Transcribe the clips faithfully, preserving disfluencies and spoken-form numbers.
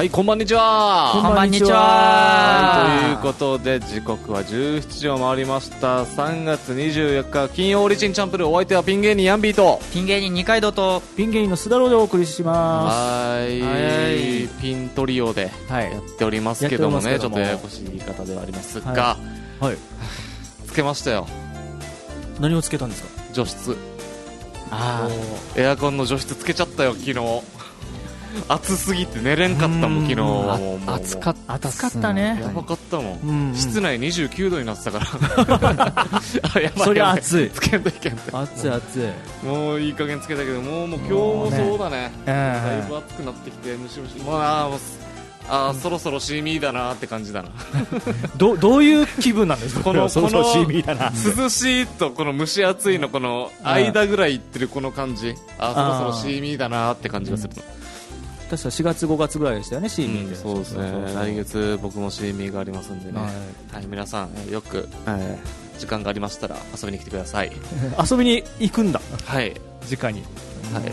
はい、こんばんにちは。 こんばんにちは。 はい、ということで時刻はじゅうしちじを回りました。さんがつにじゅうよっか金曜オリジンチャンプル、お相手はピン芸人ヤンビーとピン芸人二階堂とピン芸人の須田郎でお送りします。 はい、はいピントリオでやっておりますけどもね、はい、ちょっとややこしい言い方ではありますが、はいはい、つけましたよ。 何をつけたんですか？ 除湿。あエアコンの除湿つけちゃったよ昨日。暑すぎて寝れんかったもん昨日は。もう暑かった暑かったね。 やばかったもん、うんうん、室内にじゅうきゅうどになってたからあやばいそりゃ暑い。 つけんといけんって暑い暑い。 もういい加減つけたけど、もうもう今日もそうだね、だいぶ暑くなってきてムシムシ、もうあもうあー、うん、そろそろシーミーだなって感じだなど, どういう気分なんですか？ このそろそろシーミーだな。 涼しいとこの蒸し暑いのこの間ぐらいいってるこの感じ、あーそろそろシーミーだなって感じがするの。 確かしがつごがつぐらいでしたよね、シーミーで、 うん、そうですね。来月僕もシーミーがありますんでね、はい、はい、皆さんよく、えー、時間がありましたら遊びに来てください遊びに行くんだ。 はい、 直に、 はい、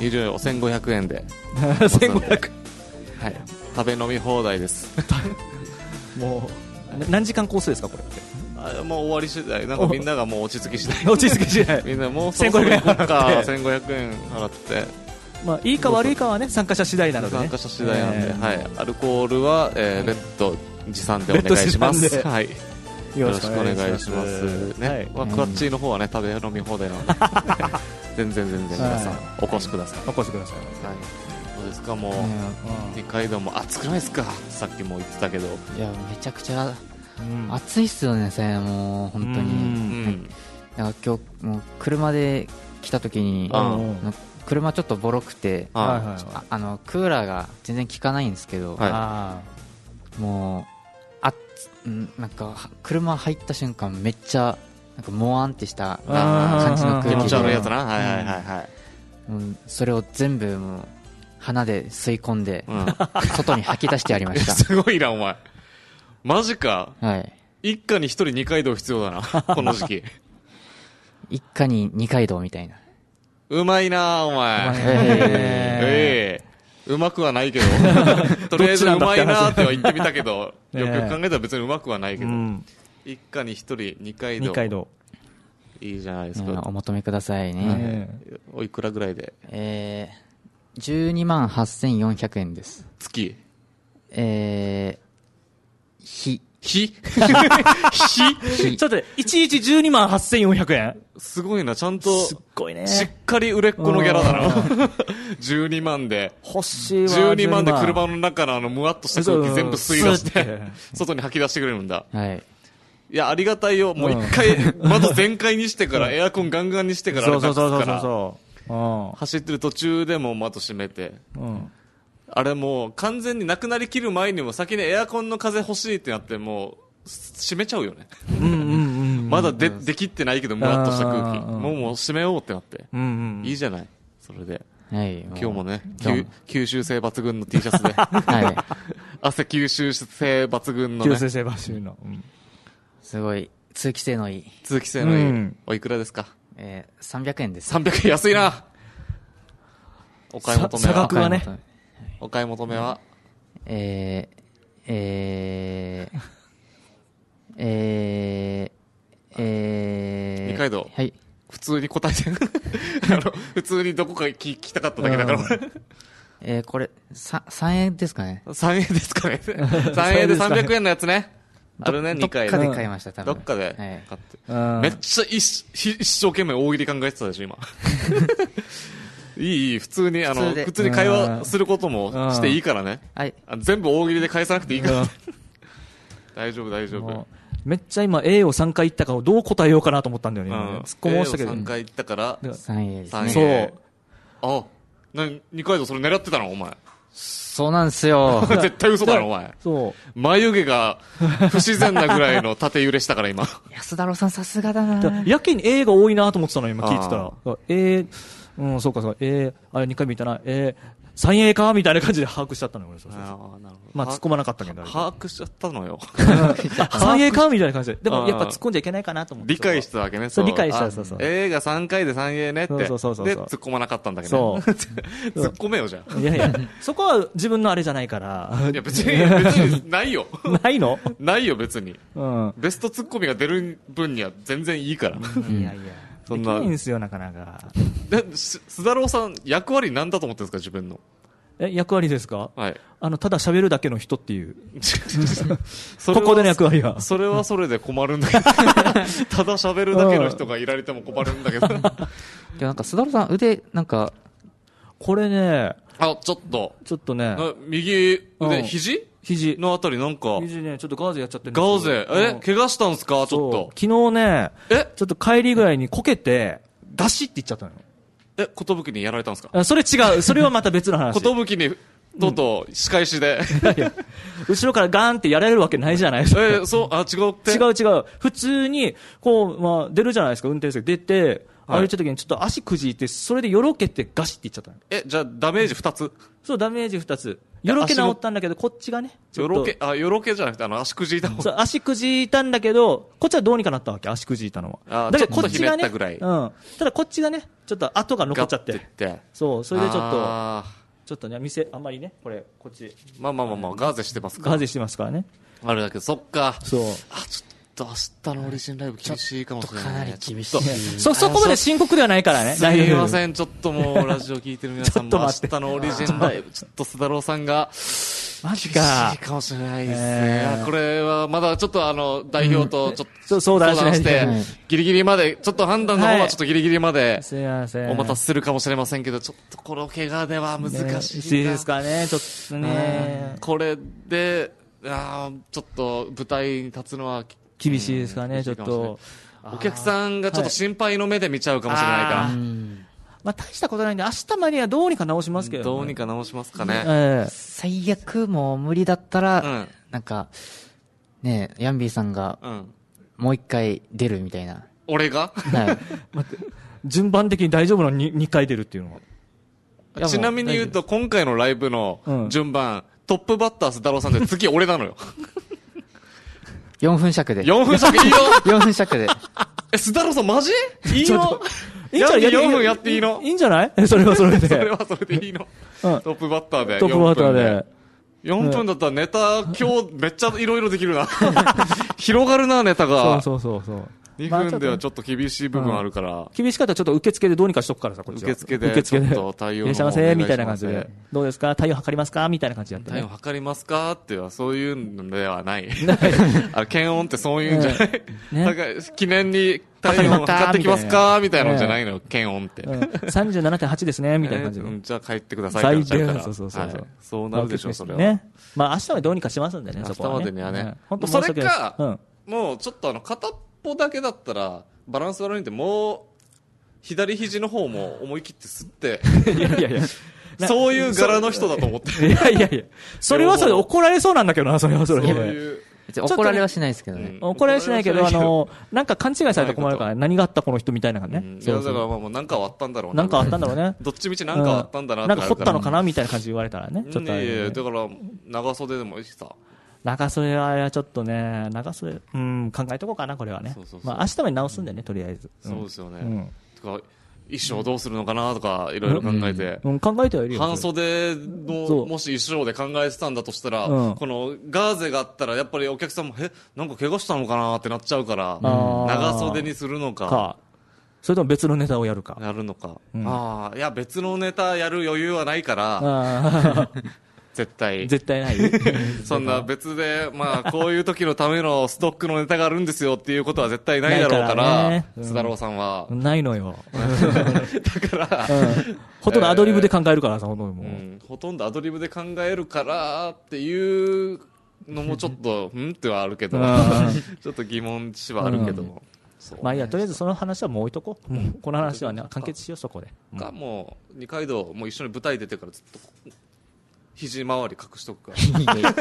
有料せんごひゃくえんでせんごひゃくえん、はい、食べ飲み放題ですもう何時間コースですかこれって？ あもう終わり次第、なんかみんながもう落ち着き次第落ち着き次第みんなもうそろそろ行こうかせんごひゃくえん払ってまあ、いいか悪いかはね参加者次第なので、ね、 参加者次第なんで、えーはい、アルコールは、えー、別途持参でお願いします、はい、よろしくお願いしますね、はいまあ、クワッチーの方はね食べ飲み放題なので全然全然皆さん、はい、お越しください。 お越しください、はい、 どうですかもう、二階堂も暑くないですか？さっきも言ってたけど、 いやめちゃくちゃ、うん、暑いっすよね。もう本当に、うん、なんか今日もう車で来た時に、うん車ちょっとボロくて、はいはいはい、あ, あのクーラーが全然効かないんですけど、はい、もうあなんか車入った瞬間めっちゃなんかモワンってした感じの空気で、 気持ち悪いやつな、はいはいはいはい、 うん、それを全部もう鼻で吸い込んで、うん、外に吐き出してやりましたすごいなお前マジか、 はい、 一家に一人二階堂必要だなこの時期一家に二階堂みたいな。 うまいなお前、えー、うまくはないけどとりあえずうまいなっては言ってみたけどよく考えたら別にうまくはないけど、うん、一家に一人二階堂、二階堂いいじゃないですか、 うん、お求めくださいね、 うん、おいくらぐらいで？ えー、じゅうにまんはっせんよんひゃくえんです。 月？ えー、日日日ちょっといちいちじゅうにまんはっせんよんひゃくえんすごいな、ちゃんとすっごいね、 しっかり売れっ子のギャラだなじゅうにまんで欲しいわ。 じゅうにまんで車の中のあのムワッとした空気全部吸い出して外に吐き出してくれるんだ。 はい、 いやありがたいよ。もう一回窓全開にしてからエアコンガンガンにしてからそうそうそうそうそう走ってる途中でも窓閉めて、うん、あれもう完全になくなりきる前にも先にエアコンの風欲しいってなってもう閉めちゃうよねうんうんうん、うん、まだ で, できってないけどムワッとした空気もうもう閉めようってなって、うんうん、いいじゃないそれで、 はい、 今日もね吸収性抜群の T シャツで、はい、汗吸収性抜群のね、 吸収性抜群の、うん、 すごい通気性のいい通気性のいい、うん、おいくらですか？ えー、さんびゃくえんです。 さんびゃくえん安いなお買い求めは？ 差額はね、 お買い求めは？ えー、えーえー、えー、 二階堂、 はい、 普通に答えてあの普通にどこか聞きたかっただけだからえー、これさんえんですかね？ さんえんですかねさんえんでさんびゃくえんのやつねあるね。にかいどっかで買いました多分。 どっかで買って、はい、めっちゃ一一生懸命大喜利考えてたでしょ今いいいい普通にあの普通に会話することもしていいからね、はい、全部大喜利で返さなくていいから大丈夫大丈夫。 めっちゃ今 A をさんかい言ったからどう答えようかなと思ったんだよね、うん、突っ込もうしたけど A をさんかい言ったからさんえいですね。 そうあな二階堂それ狙ってたのお前？ そうなんですよ絶対嘘だろお前。 そう眉毛が不自然なぐらいの縦揺れしたから今安田郎さんさすがだな。 やけに A が多いなと思ってたの今聞いてたら A うんそうかそう A あれにかい見たな A 三栄かみたいな感じで把握しちゃったのよ、俺。そうそうそう。 ああ、なるほど。 まあ、突っ込まなかったけど。 把握しちゃったのよ。 三栄かみたいな感じで。でも、やっぱ突っ込んじゃいけないかなと思って。 理解したわけね。 そう、理解した、そうそう。 A がさんかいで三栄ねって。 そうそうそう。 で、突っ込まなかったんだけど。そう。突っ込めよ、じゃあ。いやいや、そこは自分のあれじゃないから。 いや、別に、別に、ないよ。 ないのないよ、別に。 うん。 ベスト突っ込みが出る分には全然いいから。いやいや。そんな。できないんですよ、なかなか。 で、須田郎さん、役割なんだと思ってるんですか、自分の。 え、役割ですか？ はい。 あの、ただ喋るだけの人っていう。ここでの役割は。 それはそれで困るんだけど。ただ喋るだけの人がいられても困るんだけど。いや、なんか、須田郎さん、腕、なんか、 これね。 あ、ちょっと。 ちょっとね。 右腕、肘肘のあたりなんか。 肘ね、ちょっとガーゼやっちゃってるんですよ。ガーゼえ怪我したんすかちょっと。 昨日ね、えちょっと帰りぐらいにこけて、ガシって言っちゃったのよ。 え、ことぶきにやられたんですか？ それ違う。それはまた別の話。 ことぶきに、とうとう、仕返しで。 いや後ろからガーンってやられるわけないじゃないですか。 え、そう、あ、違うって。 違う違う。普通に、こう、まあ、出るじゃないですか、運転席出て、歩いた時にちょっと足くじいて、それでよろけてガシっていっちゃったの。 え、じゃあダメージ二つ？ そう、ダメージ二つ。よろけ治ったんだけど、こっちがね。 よろけ、あ、よろけじゃなくて、あの、足くじいたの。そう、足くじいたんだけど、こっちはどうにかなったわけ、足くじいたのは。 あ、だけどこっちがね、うん。 ただこっちがね、ちょっと跡が残っちゃって。って。そう、それでちょっと、ちょっとね、店、あんまりね、これ、こっち。 まあまあまあまあ、ガーゼしてますから。 ガーゼしてますからね。 あれだけど、そっか。 そう。 あ、ちょっと。明日のオリジンライブ厳しいかもしれない。かなり厳しい。 そ、そこまで深刻ではないからね。 すいません、ちょっともうラジオ聞いてる皆さんも明日のオリジンライブ、ちょっと須田郎さんが、 マジか。 厳しいかもしれないですね。これはまだちょっとあの、代表とちょっと相談して、 ギリギリまで、ちょっと判断の方はちょっとギリギリまで、 すいません。 お待たせするかもしれませんけど、ちょっとこの怪我では難しい。 いいですかね、ちょっとね。 これで、あちょっと舞台に立つのは、 厳しいですかね、ちょっと。 お客さんがちょっと心配の目で見ちゃうかもしれないから。 まあ大したことないんで、明日まではどうにか直しますけど。 どうにか直しますかね。 えー、最悪もう無理だったら、うん、なんか、ねえ、ヤンビーさんが、もう一回出るみたいな。 俺がはい。 待って、順番的に大丈夫なのににかい出るっていうのは。 ちなみに言うと、今回のライブの順番、うん、トップバッター須田郎さんで次俺なのよ。 よんぷん尺で。 よんぷん尺いいよ ! よんぷん尺で。 え、須田郎さんマジいいのいいんじゃない？ よんぷんやっていいのいいんじゃないそれはそれで。 それはそれでいいの。トップバッターで。 トップバッターで。 よんぷんだったらネタ、今日めっちゃいろいろできるな。広がるな、ネタが。 そうそうそうそう。 にふんではちょっと厳しい部分あるから。 厳しかったらちょっと受付でどうにかしとくからさ、こっちは。 受付で。 受付で。 ちょっと対応いらっしゃいませ、みたいな感じで。どうですか体温測りますかみたいな感じでやってね。 体温測りますかっていうのはそういうのではない。あ、検温ってそういうんじゃない。なんか記念に体温測ってきますかみたいなのじゃないの、検温って。 さんじゅうななてんはち ですね、みたいな感じで。 じゃあ帰ってくださいってなっちゃうから。 そうそうそう。 そうなるでしょう、それは。 ね。まあ明日はどうにかしますんでね、そこは。 明日までにはね。それか、もうちょっとあの片っぽだけだったら、バランス悪いんで、もう、左肘の方も思い切って吸って、 いやいやいや。 そういう柄の人だと思って。 いやいやいや。それはそれで怒られそうなんだけどな、それはそれで。そういう。 怒られはしないですけどね。 怒られはしないけど、あの、なんか勘違いされたら困るから、何があったこの人みたいな感じね。 いや、だからまあもうなんかあったんだろうな。なんかあったんだろうね。 どっちみちなんかあったんだなって。 なんか掘ったのかなみたいな感じで言われたらね。 ちょっと。いやいや、だから、長袖でもいいしさ。 長袖はちょっとね、長袖、うん、考えとこうかな、これはね。そうそうそう、まあ、明日まで直すんでね、とりあえず。 うん、そうですよね。うん、とか衣装どうするのかなとか、いろいろ考えて。 うん、うん、考えてはいるよ。 半袖の、もし衣装で考えてたんだとしたら、うん、このガーゼがあったら、やっぱりお客さんも、え、なんか怪我したのかなってなっちゃうから、長袖にするのか。かそれとも別のネタをやるか。 やるのか。うん、ああ、いや、別のネタやる余裕はないから、絶対。 絶対ないそんな別で、まあ、こういう時のためのストックのネタがあるんですよっていうことは絶対ないだろうから、須田郎さんは。 ないのよ。 だから、 ほとんどアドリブで考えるからさ、ほとんどもう。 ほとんどアドリブで考えるからっていうのもちょっと、うんってはあるけど、ちょっと疑問視はあるけど。 まあいいや、とりあえずその話はもう置いとこう。この話はね、完結しよう、そこで。 か、もう、二階堂、もう一緒に舞台出てからずっと、肘周り隠しとくから。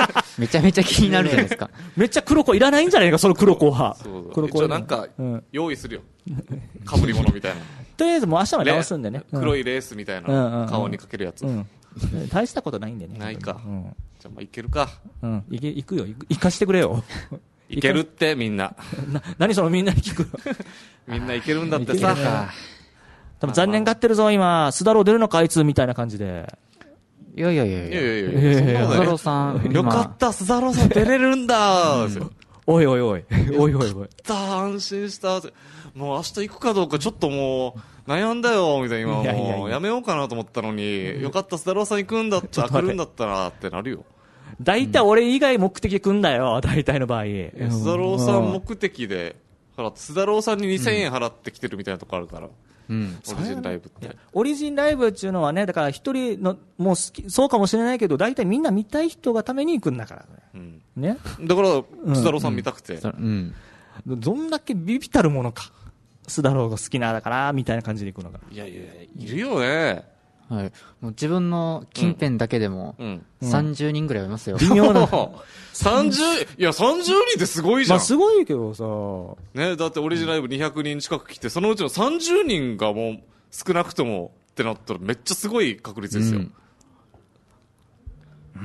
めちゃめちゃ気になるじゃないですか。 めっちゃ黒子いらないんじゃないか、その黒子は。 そうそう。一応なんか、用意するよ。被り物みたいな。 とりあえずもう明日まで直すんでね。 黒いレースみたいな、顔にかけるやつ。 大したことないんでね。 ないか。 うん、 じゃあまあいけるか。 うん、いけ、行くよ。行く行かしてくれよ。 いけるってみんな。 な、何そのみんなに聞く。 みんないけるんだってさ。 多分残念がってるぞ、今。スダロー出るのか、あいつ、みたいな感じで。 いやいやいやいや。 いやいやいやいや。 スダローさん。 よかった、スダローさん出れるんだー。 おいおいおい。おいおいおい。 安心した。もう明日行くかどうかちょっともう悩んだよ、みたいな。今もうやめようかなと思ったのに、よかった、スダローさん行くんだったら、来るんだったらってなるよ。 大体俺以外目的で来んだよ、大体の場合。 スダローさん目的で払って、スダローさんににせんえん払ってきてるみたいなとこあるから。うん、オリジンライブって。 オリジンライブっていうのはね、だから一人の、もう好き、そうかもしれないけど、大体みんな見たい人がために行くんだからね。うん、ね。 だから、スダローさん見たくて。うん。 うん、どんだけビビたるものか。スダローが好きなだから、みたいな感じで行くのが。 いやいやいるよね。 はい。もう自分の近辺だけでも、さんじゅうにんぐらいいますよ。 微妙な。 さんじゅう、いや、さんじゅうにんってすごいじゃん。 まあ、すごいけどさ。 ね、だってオリジンライブにひゃくにん近く来て、そのうちのさんじゅうにんがもう、少なくともってなったらめっちゃすごい確率ですよ。 うん、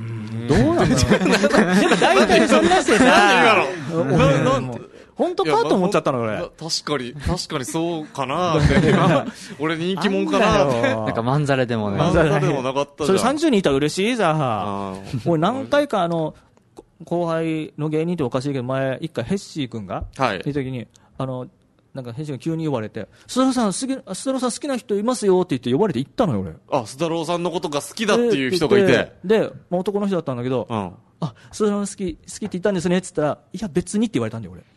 どうなんだろう。でも大体そんなしてさ。 なんで今のな、なん本当かと思っちゃったの俺。 確かに、確かにそうかなって。今、俺人気者かなって。 なんかまんざらでもね。 まんざらでもなかったじゃん。 それさんじゅうにんいたら嬉しいさ。俺何回かあの、後輩の芸人っておかしいけど、前一回ヘッシー君が、はい。いた時に、あの、なんか編集が急に呼ばれて、スダローさん、スダローさん好きな人いますよって言って呼ばれて行ったのよ、俺。 あ、スダローさんのことが好きだっていう人がいて。 で、でまあ、男の人だったんだけど、うん、あ、スダロー好き、好きって言ったんですねって言ったら、いや、別にって言われたんだよ、俺。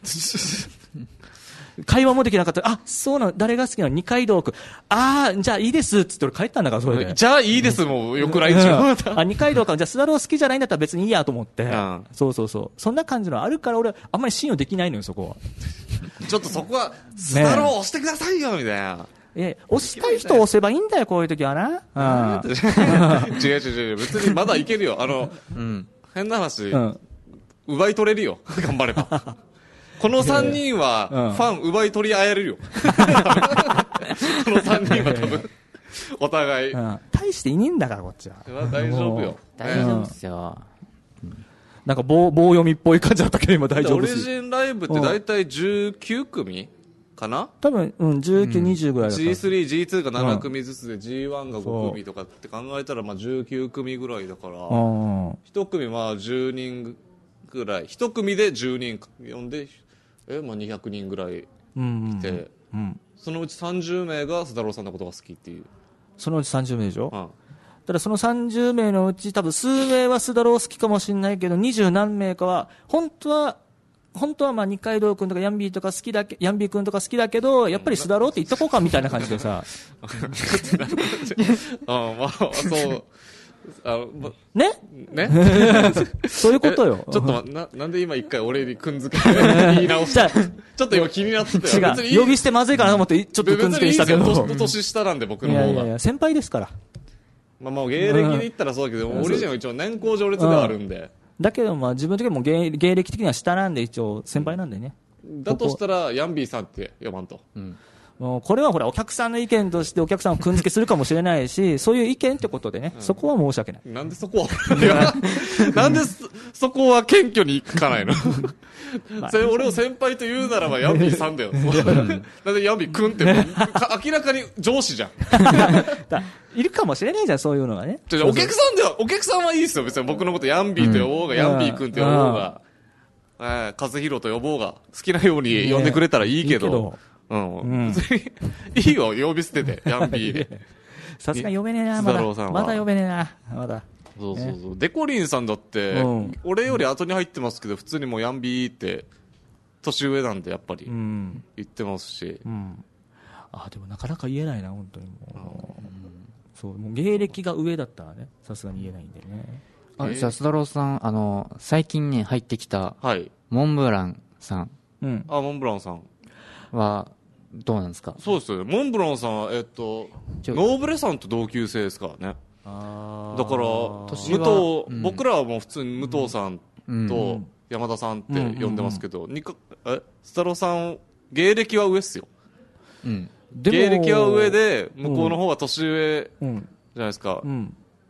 会話もできなかった。あ、そうなの、誰が好きなの二階堂君。ああ、じゃあいいですって言って俺帰ったんだから、それで。 じゃあいいですもう、よくないんちゃう。 あ、二階堂君、じゃあスダロー好きじゃないんだったら別にいいやと思って。うん、そうそうそう。そんな感じのあるから俺、あんまり信用できないのよ、そこは。 ちょっとそこは、スダロー押してくださいよ、みたいな。 え、押したい人押せばいいんだよ、こういう時はな。 うん、違う違う違う、別にまだいけるよ。あの、うん、変な話、うん、奪い取れるよ、頑張れば。このさんにんは、ファン奪い取り合えるよ。このさんにんは多分、お互い、うん。 大していねえんだから、こっちは。 大丈夫よ。 大丈夫っすよ。 なんか棒、棒読みっぽい感じだったけど、今大丈夫です。オリジンライブって大体じゅうきゅうくみかな多分、うん、じゅうきゅう、にじゅうぐらいだった。 ジースリー、ジーツー がななくみずつで ジーワン がごくみとかって考えたら、まあじゅうきゅうくみぐらいだから、一組まあじゅうにんぐらい、一組でじゅうにん呼んで、え、まあにひゃくにんぐらいいて、うんうんうん、そのうちさんじゅうめいがスダローさんのことが好きっていう。 そのうちさんじゅうめいでしょ、うん、ただそのさんじゅうめいのうち多分数名はスダロー好きかもしれないけど、にじゅうなんめいかは、本当は、本当はまあ二階堂君とかヤンビーとか好きだけ、ヤンビー君とか好きだけど、やっぱりスダローって言っとこうかみたいな感じでさ。 あまあ、そう。あま、 ねねそういうことよ。 ちょっとな、なんで今一回俺にくんづけ言い直した。ちょっと今気になってたよ。 違う。呼び捨てまずいかなと思って、ちょっとくんづけにしたけど。 別にいい年下なんで僕の方が。いやいやいや、 先輩ですから。 まあまあ芸歴で言ったらそうだけど、オリジンは一応年功序列ではあるんで。 だけどまあ自分的にも芸芸歴的には下なんで一応先輩なんでね。 だとしたら、ヤンビーさんって呼ばんと。うんもうこれはほらお客さんの意見としてお客さんをくんづけするかもしれないし、そういう意見ってことでね、うん、そこは申し訳ない。 なんでそこはなんで そ, そこは謙虚にいかないのそれ俺を先輩と言うならばヤンビーさんだよ。なんでヤンビーくんって明らかに上司じゃん。 いるかもしれないじゃん、そういうのがね。 お客さんでは、お客さんはいいですよ。別に僕のことヤンビーと呼ぼうが、うん、ヤンビーくんって呼ぼうが、えー、和弘と呼ぼうが、好きなように呼んでくれたらいいけど、いいけどうん。うん、いいよ、呼び捨てて、ヤンビーで。 さすが呼べねえな、まだ。まだ呼べねえな、まだ。 そうそうそう。デコリンさんだって、うん、俺より後に入ってますけど、普通にもうヤンビーって、年上なんで、やっぱり、言ってますし。うん。 あ、でもなかなか言えないな、本当にもう。うん、そう、もう芸歴が上だったらね、さすがに言えないんでね。 あ、じゃあ、須田郎さん、あの、最近ね、入ってきた、はい。モンブランさん。 うん。あ、モンブランさん。 は、どうなんですか？ そうですよね。モンブランさんは、えっと、ノーブレさんと同級生ですからね。あだから、武藤、うん、僕らはもう普通に武藤さんと山田さんって呼んでますけど、うんうんうん、え、スタロさん、芸歴は上っすよ。うん、芸歴は上で、向こうの方は年上じゃないですか。うんうん、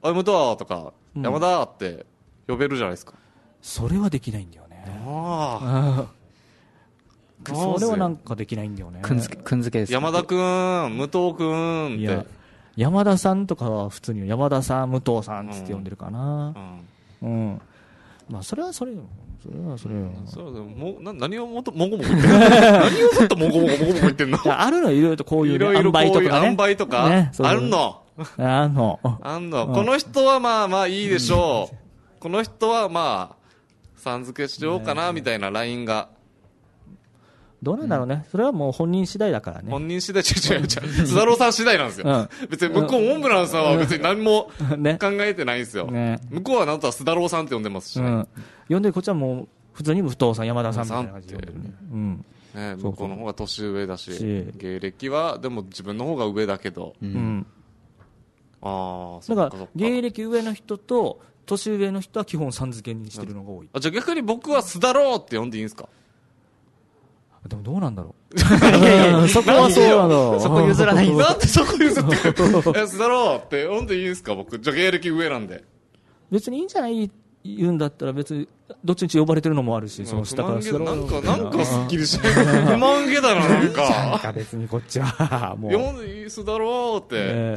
あ、武藤とか、うん、山田って呼べるじゃないですか。 それはできないんだよね。 ああ。それはなんかできないんだよね。 くんづけ、くんづけです。 山田くん、武藤くんって。いや、 山田さんとかは普通に山田さん、武藤さんって呼んでるかな。うん。うん、まあ、それはそれよ。それはそれよ。 それはもな何をもともごもご言ってんの何をずっともごもごもごもご言ってんのあるのいろいろとこういう、ね、塩梅とかね。 塩梅とか、ね、あるのあんの。 あんの。この人はまあまあいいでしょう。この人はまあ、さん付けしようかなみたいなラインが。 どうなんだろうね。それはもう本人次第だからね。 本人次第、違う違う違う。須田郎さん次第なんですよ。うん、別に向こう、モンブランさんは別に何も考えてないんですよ。ね、向こうはなんとは須田郎さんって呼んでますしね。うん、 呼んでこっちはもう、普通に武藤さん、山田さんみたいな感じで呼んでるね。うん。 ね、向こうの方が年上だし、芸歴は、でも自分の方が上だけど。うん。ああ、そうか。 だから、芸歴上の人と、年上の人は基本さん付けにしてるのが多い。 あ、じゃあ逆に僕は須田郎って呼んでいいんですか？ でもどうなんだろう。いやいや、そこはそうなの。 そこ譲らないんだってそこ譲ってくる。須田郎って呼んでいいんですか僕。じゃあ芸歴上なんで。 別にいいんじゃない言うんだったら別に、どっちにち呼ばれてるのもあるし、その下から須田郎。なんか、なんかスッキリしない。不満げだな、なんか。 なんか別にこっちは、もう。 呼んでいい須田郎って。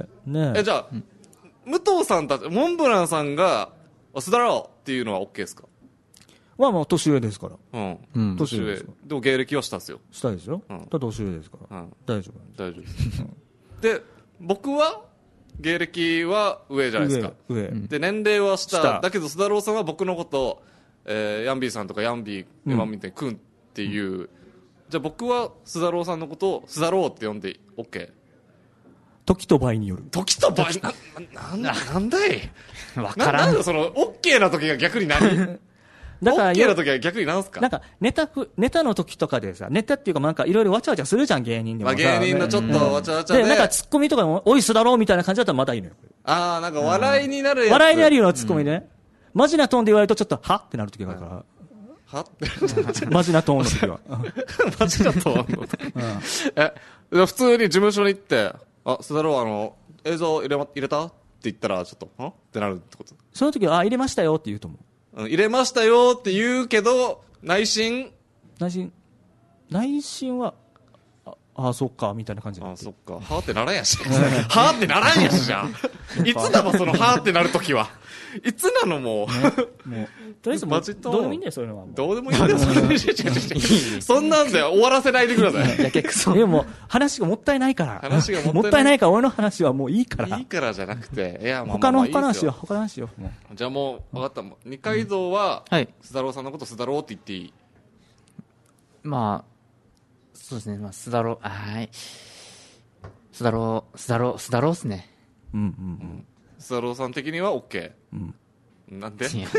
ねえ。じゃあ、武藤さんたち、モンブランさんが、須田郎っていうのは OK ですか？ はもう年上ですから。 うん。年上。でも芸歴は下ですよ。 下ですよ。うん。ただ年上ですから。うん。大丈夫。 大丈夫です。で、僕は、芸歴は上じゃないですか。 上。上。 で、年齢は下。だけど、須田郎さんは僕のことを、えー、ヤンビーさんとかヤンビー、今みたいにくんっていう。うん、じゃあ僕は須田郎さんのことを須田郎って呼んで OK？ 時と場合による。 時と場合、な、な、なんだいわからん。 なんだその、OK な時が逆に何だから、OK な時は逆に何すか？ なんか、ネタふ、ネタの時とかでさ、ネタっていうかなんかいろいろわちゃわちゃするじゃん、芸人でもさ。 まあ芸人のちょっとわちゃわちゃで。 で、なんかツッコミとかも、おい、すだろうみたいな感じだったらまだいいのよ。 ああ、なんか笑いになるやつ。 笑いになるようなツッコミね。うん、マジなトーンで言われるとちょっと、はってなる時があるから。 はってマジなトーンの時は。 マジなトーンの時。え、普通に事務所に行って、あ、すだろう、あの、映像入れ、入れたって言ったら、ちょっと、んってなるってこと？ その時は、あ、入れましたよって言うと思う。 うん、入れましたよって言うけど、内心内心、内心は、あ、あ、そっか、みたいな感じ。 あ、そっか。はーってならんやし。はーってならんやしじゃん。いつだろ、そのはーってなるときは。いつなのもう。ね、もうとりあえず、マジどうでもいいんだよ、そういうのは。 どうでもいいんだよ、それ。そんなんで終わらせないでください。 やけくそ。 いや、もう、話がもったいないから。 話がもったいないから、俺の話はもういいから。 いいからじゃなくて、いや、 まあ、他の他の話よ、他の話よ。 じゃあもう、分かった。二階堂は、須田郎さんのこと須田郎って言っていい？ まあ、そうですね、まあ、須田郎、はい。須田郎、須田郎、須田郎っすね。 うんうんうん。 須田郎さん的には OK。うん。なんで？須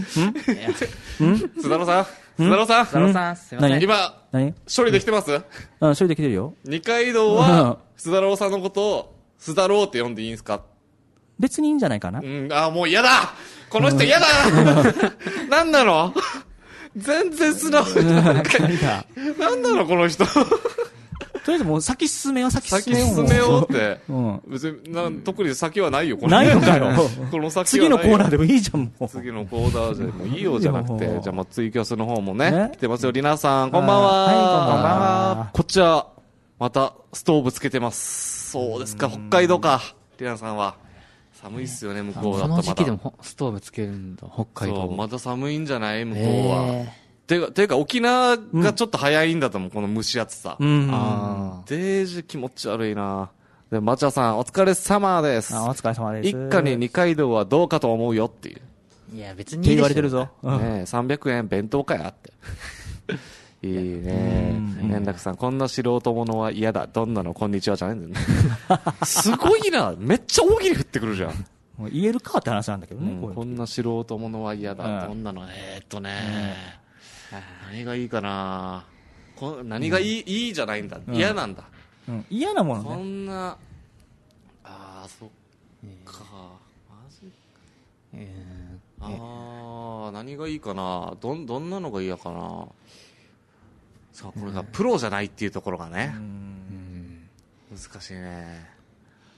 田郎さん須田郎さん須田郎さん、すいません。 今、処理できてます？ うん、処理できてるよ。 二階堂は、須田郎さんのことを、須田郎って呼んでいいんすか？ 別にいいんじゃないかな。 うん、あ、もう嫌だこの人嫌だなんなの全然素直じゃない。なんなのこの人とりあえずもう先進めよう、先進めよう。先進めようって。うん。別にな、特に先はないよ、このないのかよ。 この先は次のコーナーでもいいじゃん、もう。 次のコーナーでもいいよじゃなくて。じゃあもうツイキャスの方もね、来てますよ。りなさん、こんばんは。 はい、こんばんは。 こっちは、またストーブつけてます。そうですか、北海道か。りなさんは。寒いっすよね、向こうだとまだ。 この時期でもストーブつけるんだ、北海道。 そう、まだ寒いんじゃない向こうは。てか、てか沖縄がちょっと早いんだと思う、この蒸し暑さ。うん。ああ。デージ気持ち悪いな。で、マチャさん、お疲れ様です。 あ、お疲れ様です。 一家に二階堂はどうかと思うよっていう。 いや、別にいいでしょ。 言われてるぞ。 ねえ、さんびゃくえん弁当かやって。いいね。円楽さん、こんな素人者は嫌だ。どんなのこんにちはじゃないんだよね。すごいな。めっちゃ大喜利降ってくるじゃん。 もう言えるかって話なんだけどね。 うん、こ, こんな素人者は嫌だ。どんなのえー、っとね。何がいいかなこ何がいい、うん、いいじゃないんだ、うん、嫌なんだ、 うん、嫌なものねこんなあーそっか、マジ、えー、あー何がいいかなどんどんなのがいいやかなそうこれがプロじゃないっていうところがね、うん、難しいね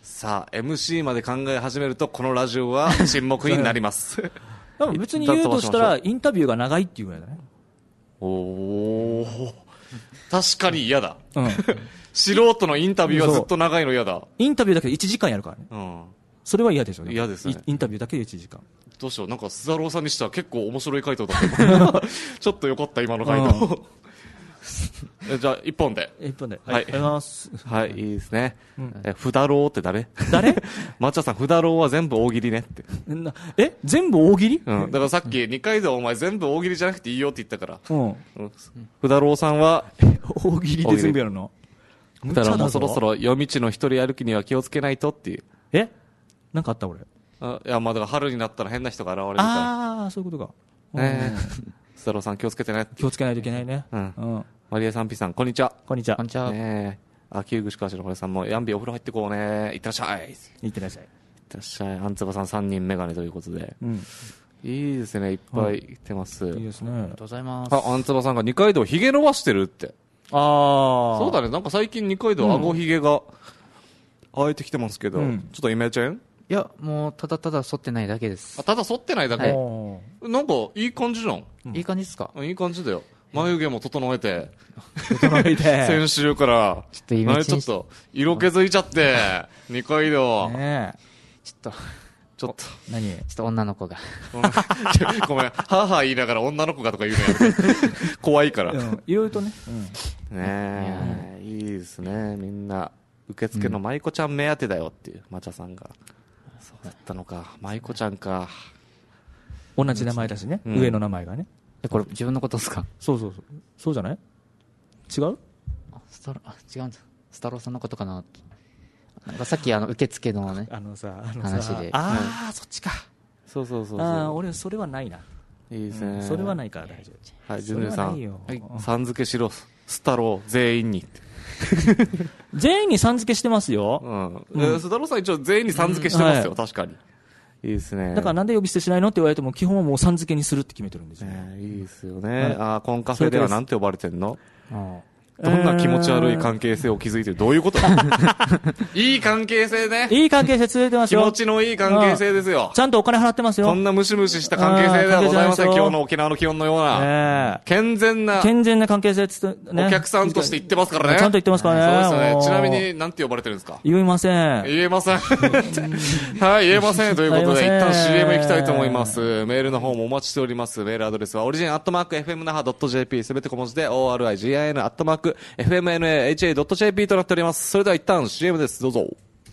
さあ エムシー まで考え始めるとこのラジオは沈黙になります多分別に言うとしたらインタビューが長いっていうぐらいだね。 おお確かに嫌だ、 うん、 素人のインタビューはずっと長いの嫌だ。 インタビューだけでいちじかんやるからね、うん、それは嫌でしょ。 嫌ですね。 インタビューだけでいちじかん。 どうしよう、なんか須田郎さんにしては結構面白い回答だったちょっとよかった今の回答じゃあ一本で一本で、 はい、はい、 ありがとうございます。 はい、いいですね、うん、えふだろうって誰誰抹茶さん、ふだろうは全部大喜利ねってえ全部大喜利、 うん、だからさっき二階堂お前全部大喜利じゃなくていいよって言ったから、うん、ふだろうさんは大喜利で全部やるの。 だからもうそろそろ夜道の一人歩きには気をつけないとっていう。 えなんかあった俺。 あいやまあだから春になったら変な人が現れるから。 ああそういうことか。 ねえ須田郎さん気をつけてね。 気をつけないといけないね。うん。 うん、マリエさんピさんこんにちは。 こんにちは。 こんにちは。 ねえあ旧串川市の堀さんもヤンビーお風呂入ってこうね。いってらっしゃい。 いってらっしゃい。いってらっしゃい。アンツバさんさんにんメガネということで。うん。いいですねいっぱい来てます。 いいですね。ありがとうございます。 あアンツバさんが二階堂ひげ伸ばしてるって。 ああそうだね。なんか最近二階堂顎ひげが生えてきてますけど、うん、ちょっとイメチェン。 いやもうただただ剃ってないだけです。 あただ剃ってないだけ、はい、なんかいい感じじゃん、 うん、いい感じですか。 いい感じだよ。眉毛も整えて整えて先週からちょっとイメチェンちょっと色気づいちゃって二階堂ねえちょっとちょっと何ちょっと女の子がごめん母言いながら女の子がとか言うのやめて怖いから、うん、 いろいろとね、うん、 ねえいいですね。みんな受付の舞子ちゃん目当てだよっていう抹茶さんが、そうだったのか。舞子ちゃんか。 同じ名前だしね、うん、上の名前がね。 えこれ自分のことですか。 そうそうそうそうじゃない。違うあスタロあ違うんだ。スタローさんのことかな。なんかさっきあの受付のねあのさあのさ話でああ、うん、そっちか。 そうそうそうそう。 あ俺それはないな。 いいですね、 うん、それはないから大丈夫。はいジュニアさん、はい、さん付けしろスタロー全員にって全員にさん付けしてますよ。 うん。須田郎さん一応全員にさん付けしてますよ、うんはい、確かに。いいですね。 だからなんで呼び捨てしないのって言われても基本はもうさん付けにするって決めてるんですよ。 えー、いいですよね。はい、あコンカフェではなんて呼ばれてんの？あどんな気持ち悪い関係性を築いてるどういうこといい関係性ね。 いい関係性続いてますよ。 気持ちのいい関係性ですよ。 ちゃんとお金払ってますよ。 そんなムシムシした関係性ではございません。今日の沖縄の気温のような、えー、健全な健全な関係性つ、ね、 お客さんとして言ってますからね。 ちゃんと言ってますからね。 そうですね。ちなみに何て呼ばれてるんですか？ 言えません。 言えませんはい言えませんということで一旦 シーエム 行きたいと思います。メールの方もお待ちしております。メールアドレスはオリジンアットマーク エフエムナハドットジェーピー すべて小文字で オーアールアイジーアイエヌ アットマーク エフエムエヌエーエイチエードットジェーピー となっております。それでは一旦 シーエム です。どうぞ。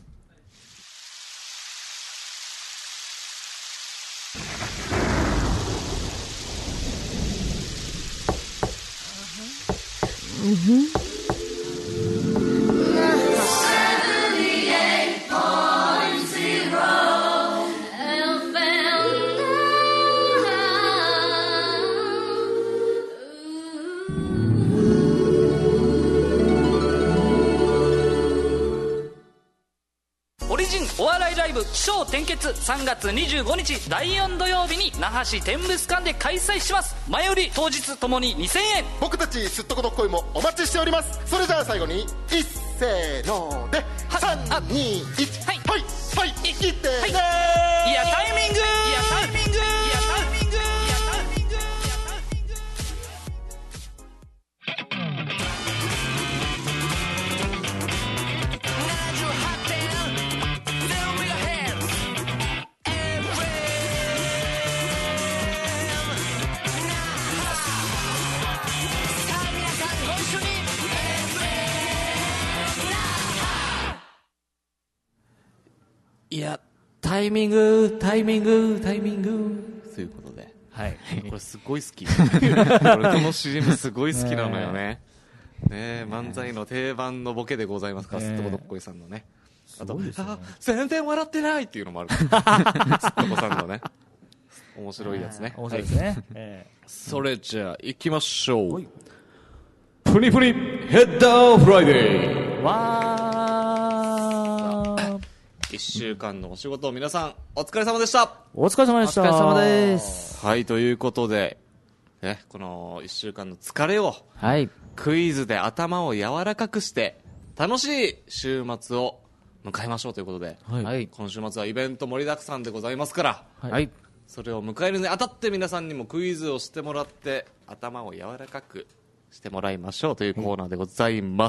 お笑いライブ起承転結さんがつにじゅうごにちだいよん土曜日に那覇市天物館で開催します。前売り当日ともににせんえん。 僕たちすっとこどっこいもお待ちしております。それじゃあ最後に一せーのでさんにいちはいはいはいいってねー、はい、いやタイミングいやタイミングいやタイミングいやタイミングいやタイミングいやタイミングタイミングタイミングということで、はい、これすごい好きこれこの シーエム すごい好きなのよね。ね漫才の定番のボケでございますから、すっとこどっこいさんのね。あと、ね、あ全然笑ってないっていうのもあるすっとこさんのね面白いやつね。 面白いですね、はいえー、それじゃあ行きましょう。プニプニヘッダーフライデー。わーいっしゅうかんのお仕事皆さんお疲れ様でした。 お疲れ様でした。 お疲れ様です。 はいということで、ね、このいっしゅうかんの疲れを、 はい、 クイズで頭を柔らかくして楽しい週末を迎えましょうということで、 はいはい今週末はイベント盛りだくさんでございますから、 はいはいそれを迎えるにあたって皆さんにもクイズをしてもらって頭を柔らかくしてもらいましょうというコーナーでございます、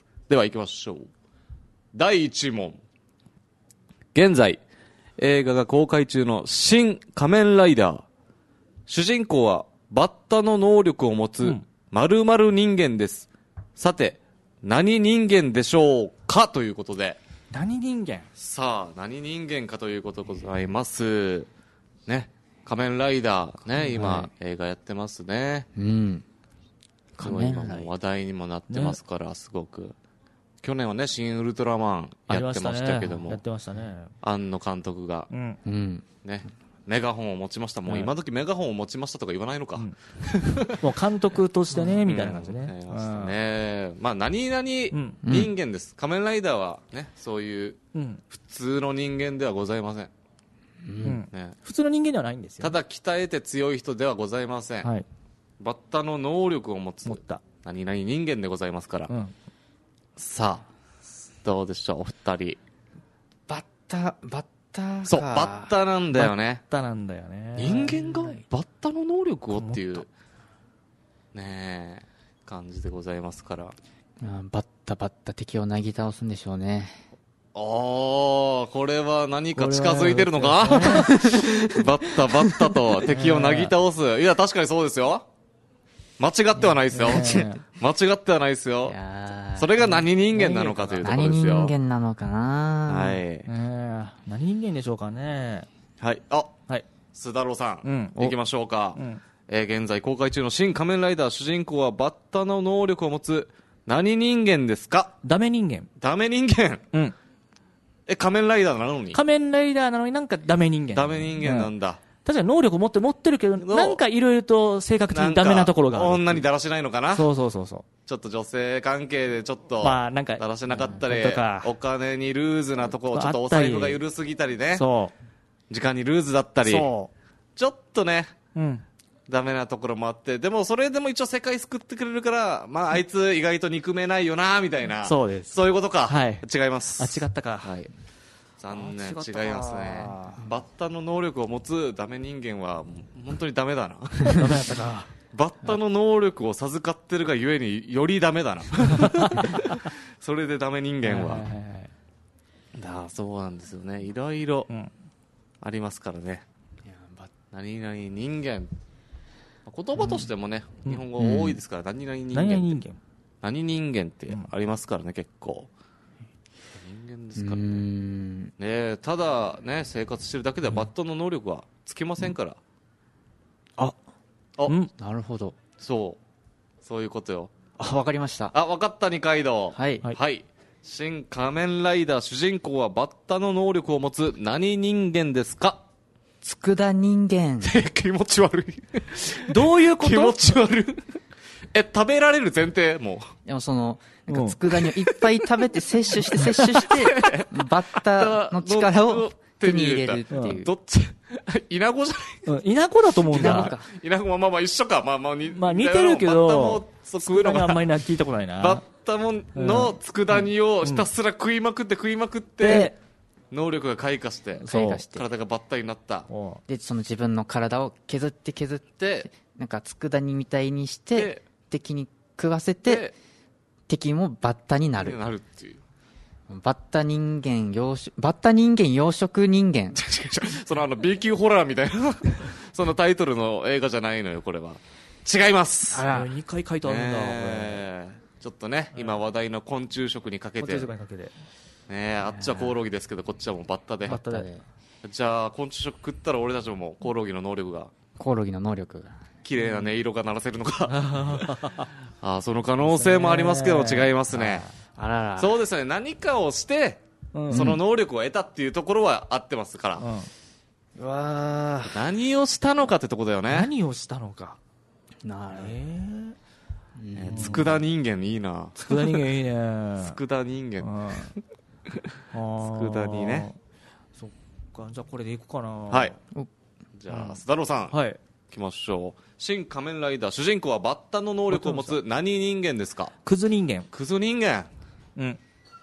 では行きましょう。だいいち問。現在映画が公開中の新仮面ライダー、主人公はバッタの能力を持つ〇〇人間です、さて何人間でしょうかということで、 何人間。 さあ何人間かということでございますね。仮面ライダーね、今、映画やってますね。 うんすごい今もう話題にもなってますから、すごく去年はね新ウルトラマンやってましたけども、 やってましたね。 庵野監督がうんうんねメガホンを持ちました。もう今時メガホンを持ちましたとか言わないのか、 もう監督としてねみたいな感じね。 うんやりましたね。まあ何々人間です、仮面ライダーはねそういううん普通の人間ではございません、 うんね、 普通の人間ではないんですよ。 ただ鍛えて強い人ではございません、 はい。 バッタの能力を持つ持った。 何々人間でございますから、 うん。 さあどうでしょうお二人。 バッタバッタかそうバッタなんだよね。 バッタなんだよね。 人間がバッタの能力をっていうねえ感じでございますから、 うんバッタバッタ敵をなぎ倒すんでしょうね。 ああこれは何か近づいてるのかバッタバッタと敵をなぎ倒す。いや確かにそうですよ。間違ってはないですよ。 ね間違ってはないですよい。やーそれが何人間なのかというところ何人ですよ。 間なのかな。 はいえー何人間でしょうかね。 はい。あ、 はい。 須田郎さん、 うん行きましょうか、 うんえー現在公開中の新仮面ライダー主人公はバッタの能力を持つ何人間ですか？ ダメ人間。 ダメ人間。 うん。 え、仮面ライダーなのに仮面ライダーなのになんかダメ人間。 ダメ人間なうんんだ。 確かに能力持って持ってるけど、なんかいろいろと性格的にダメなところがある。 女にだらしないのかな。 そうそうそうそちょっと女性関係でちょっと、 まあなんかだらしなかったりとか、 お金にルーズなとこ、ちょっとおあったり財布が緩すぎたりう。 ね。 そ時間にルーズだったう。 り、 そちょっとね、 う。うん。 ダメなところもあって、でもそれでも一応世界救ってくれるから、まああいつ意外と憎めないよな、みたいな。 そうですそういうことか。 はい違います。 あ、違ったか。 はい。残念、 あ違った違いますね。バッタの能力を持つダメ人間は、本当にダメだな。 ダメだったか。 バッタの能力を授かってるがゆえによりダメだな。それでダメ人間は。 いいはいだそうなんですよね。いろいろうんありますからね。何々人間。言葉としてもね、日本語多いですから、何々人間。 何々人間。 何人間ってありますからね、結構。人間ですうーからね。 んねえただね、生活してるだけではバッタの能力はつきませんから。 あ、 あ、 うん。 なるほど。 そう。そういうことよ。 あ、わかりました。 あ、わかった、二階堂。 はい。 はいはい。新仮面ライダー主人公はバッタの能力を持つ何人間ですか？ 佃人間。 気持ち悪い。 どういうこと気持ち悪い。え、食べられる前提もでもその、なんうんか佃煮をいっぱい食べて摂取して摂取して、バッタの力を手に入れるってう。 いう。 どっちイナゴじゃうん、稲子だと思うんだ稲子か。 ないイナゴもまあまあ一緒か。まあまあに、 まあ似てるけバッタども、そう食うの佃煮あんがまりな聞いたことないな。 バッタもの佃煮をひたすら食いまくって食いまくってで、 能力が開花してそう開花して。 体がバッタになったおうで、その自分の体を削って削って、 でなんか佃煮みたいにしてで、 敵に食わせてで、 敵もバッタになる。 なるっていうバッタ人間養殖、バッタ人間養殖人間。 そのあの B 級ホラーみたいなそのタイトルの映画じゃないのよこれは。違いますあらにかい書いてあるんだ、これ。 ねえちょっとね今話題の昆虫食にかけこっちてねとかにかけて。 えあっちはコオロギですけどこっちはもうバッタでバッタで。 じゃあ昆虫食食ったら俺たちももうコオロギの能力がコオロギの能力が。 綺麗な音色が鳴らせるのかあその可能性もありますけど違いますね。 あらら。 そうですね何かをしてうんその能力を得たっていうところは合ってますから、 うんうわ何をしたのかってとこだよね。 何をしたのか。 なるええー佃人間いいな。 ー、佃人間いいね。 佃人間うん佃煮ね。 そっか、じゃあこれでいくかな。 はい。じゃあ須田郎さん、 はい。 行きましょう。新仮面ライダー主人公はバッタの能力を持つ何人間ですか？ クズ人間。 クズ人間。 うん。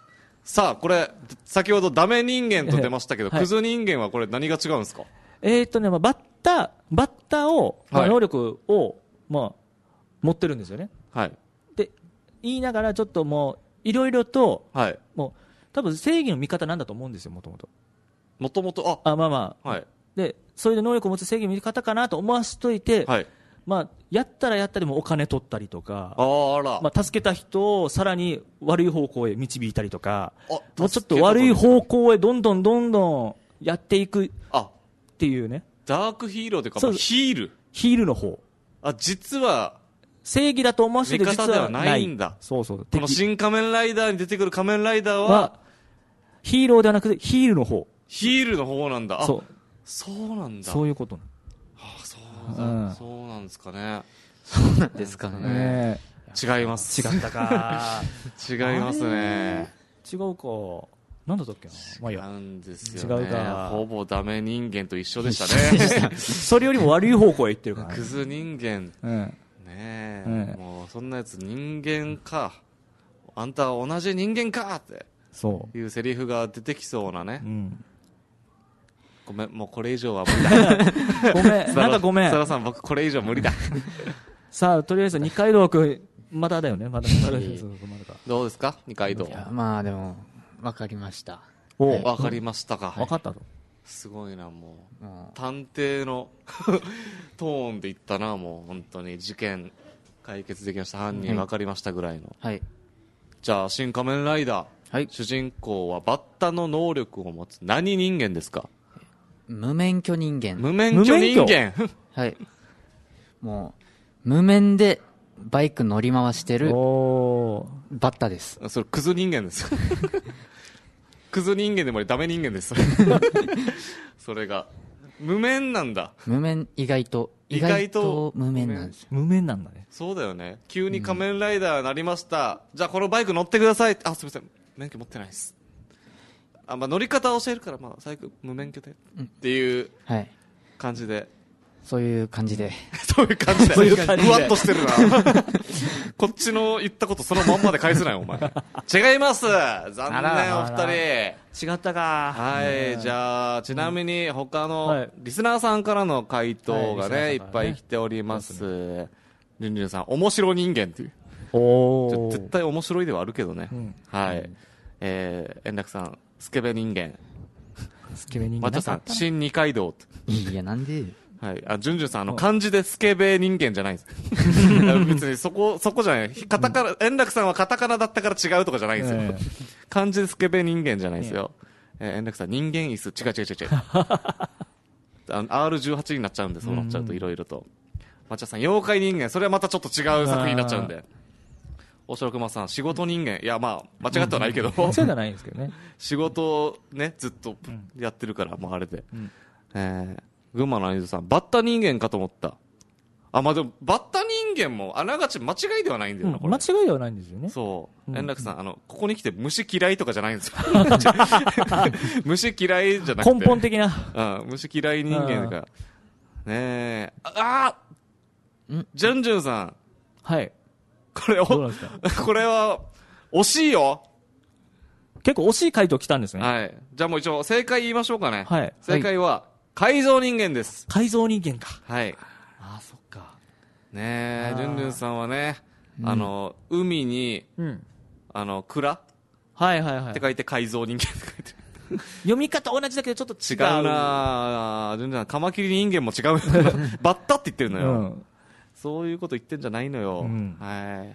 さあこれ先ほどダメ人間と出ましたけど、 はい、 クズ人間はこれ何が違うんですか？ えーっとね、まあ、バッタバッタを、まあ、能力を、まあ、持ってるんですよね。 はい。 で言いながらちょっともういろいろと、 はい、 もう多分正義の味方なんだと思うんですよ、もともと。 もともとああまあまあ、 はい、 でそういう能力を持つ正義の味方かなと思わしといて、 はい、 まあ、やったらやったでもお金取ったりとか、 あら、 まあ、助けた人をさらに悪い方向へ導いたりとか、 もうちょっと悪い方向へどんどんどんどんやっていくっていうね。 ダークヒーローというか、ヒールヒールの方。 あ、実は正義だと思わせて実はない。味方ではないんだ。 そうそう。 この新仮面ライダーに出てくる仮面ライダーは、はヒーローではなくてヒールの方。 ヒールの方なんだ。 そう。 そうなんだ。 そういうこと。 はあ、そうだ、うん、そうなんですかね。 そうなんですかね。 ね違います。 違ったか。 違いますね。 違うか。なんだったっけな。まあ、いや。 なんですよね。 違うか。 ほぼダメ人間と一緒でしたね。 それよりも悪い方向へ行ってるから、ね。 クズ人間。 うん、 ねえ、うん、もうそんなやつ人間か。あんたは同じ人間かってそういうセリフが出てきそうなね。うん、ごめん、もうこれ以上は無理だ。 ごめん、なんかごめん。 サラさん、僕これ以上無理だ。 さあ、とりあえず二階堂君、まだだよね、まだ。 どうですか、二階堂。 いや、まあでも、わかりました。 お、はい、わかりましたか。 わかったと。 すごいな、もう。うん、探偵のトーンで言ったな、もう、本当に。事件解決できました。犯人わかりましたぐらいの。 はい。 じゃあ、新仮面ライダー。はい。主人公はバッタの能力を持つ何人間ですか？ 無免許人間。 無免許人間はい。もう、無免でバイク乗り回してるバッタです。 それクズ人間ですクズ人間でもダメ人間ですそれが無免なんだ。 無免、意外と意外と無免なんですよ。 無免なんだね。 そうだよね。急に仮面ライダーになりました、うん、じゃあこのバイク乗ってください。あ、すみません、免許持ってないです。あ、まあ、乗り方教えるから、まあ、最悪無免許で、うん、っていう感じで、はい、 そういう感じでそういう感じでふわっとしてるなこっちの言ったことそのまんまで返せないお前違います。残念。お二人違ったか。 はい、じゃあちなみに他のリスナーさんからの回答がね、はい、いっぱい来ております。ルンルンさん、面白人間っていう。お絶対面白いではあるけどね、うん、はい、うん、えー、円楽さん、スケベ人間。 スケベ人間。 またさん、新二階堂。 いや、なんで。 はい。あ、ジュンジュンさん、あの、漢字でスケベ人間じゃないんです。別にそこ、そこじゃない。カタカナ、円楽さんはカタカナだったから違うとかじゃないんですよ。えー、漢字でスケベ人間じゃないですよ。えー、円楽さん、人間椅子。違う違う違う違う。あの アールじゅうはち になっちゃうんで、そうなっちゃうといろいろと。まちゃさん、妖怪人間。それはまたちょっと違う作品になっちゃうんで。大城熊さん、仕事人間。いや、まあ、間違ってはないけど。 間違ってはないんですけどね。 仕事をね、ずっとやってるから、もうあれで。うん、えー、群馬のアニズさん、バッタ人間かと思った。あ、まあ、でも、バッタ人間も、あながち間違いではないんだよな、うん、これ。 間違いではないんですよね。 そう。円楽さん、あの、ここに来て虫嫌いとかじゃないんですよ。虫嫌いじゃなくて。 根本的な。 うん、虫嫌い人間が。ねえ。ああジュンジュンさん。 はい。 これ、これは、惜しいよ。 結構惜しい回答来たんですね。 はい。じゃあもう一応、正解言いましょうかね。 はい。 正解は、改造人間です。 改造人間か。 はい。 ああ、そっか。 ねえ、ジュンジュンさんはね、うん、あの、海に、うん、あの、蔵はいはいはい。 って書いて改造人間って書いてる。 読み方同じだけどちょっと違う。 違うなぁ。ジュンジュンさん、カマキリ人間も違う。バッタって言ってるのよ。うんそういうこと言ってんじゃないのよ。うん、はい。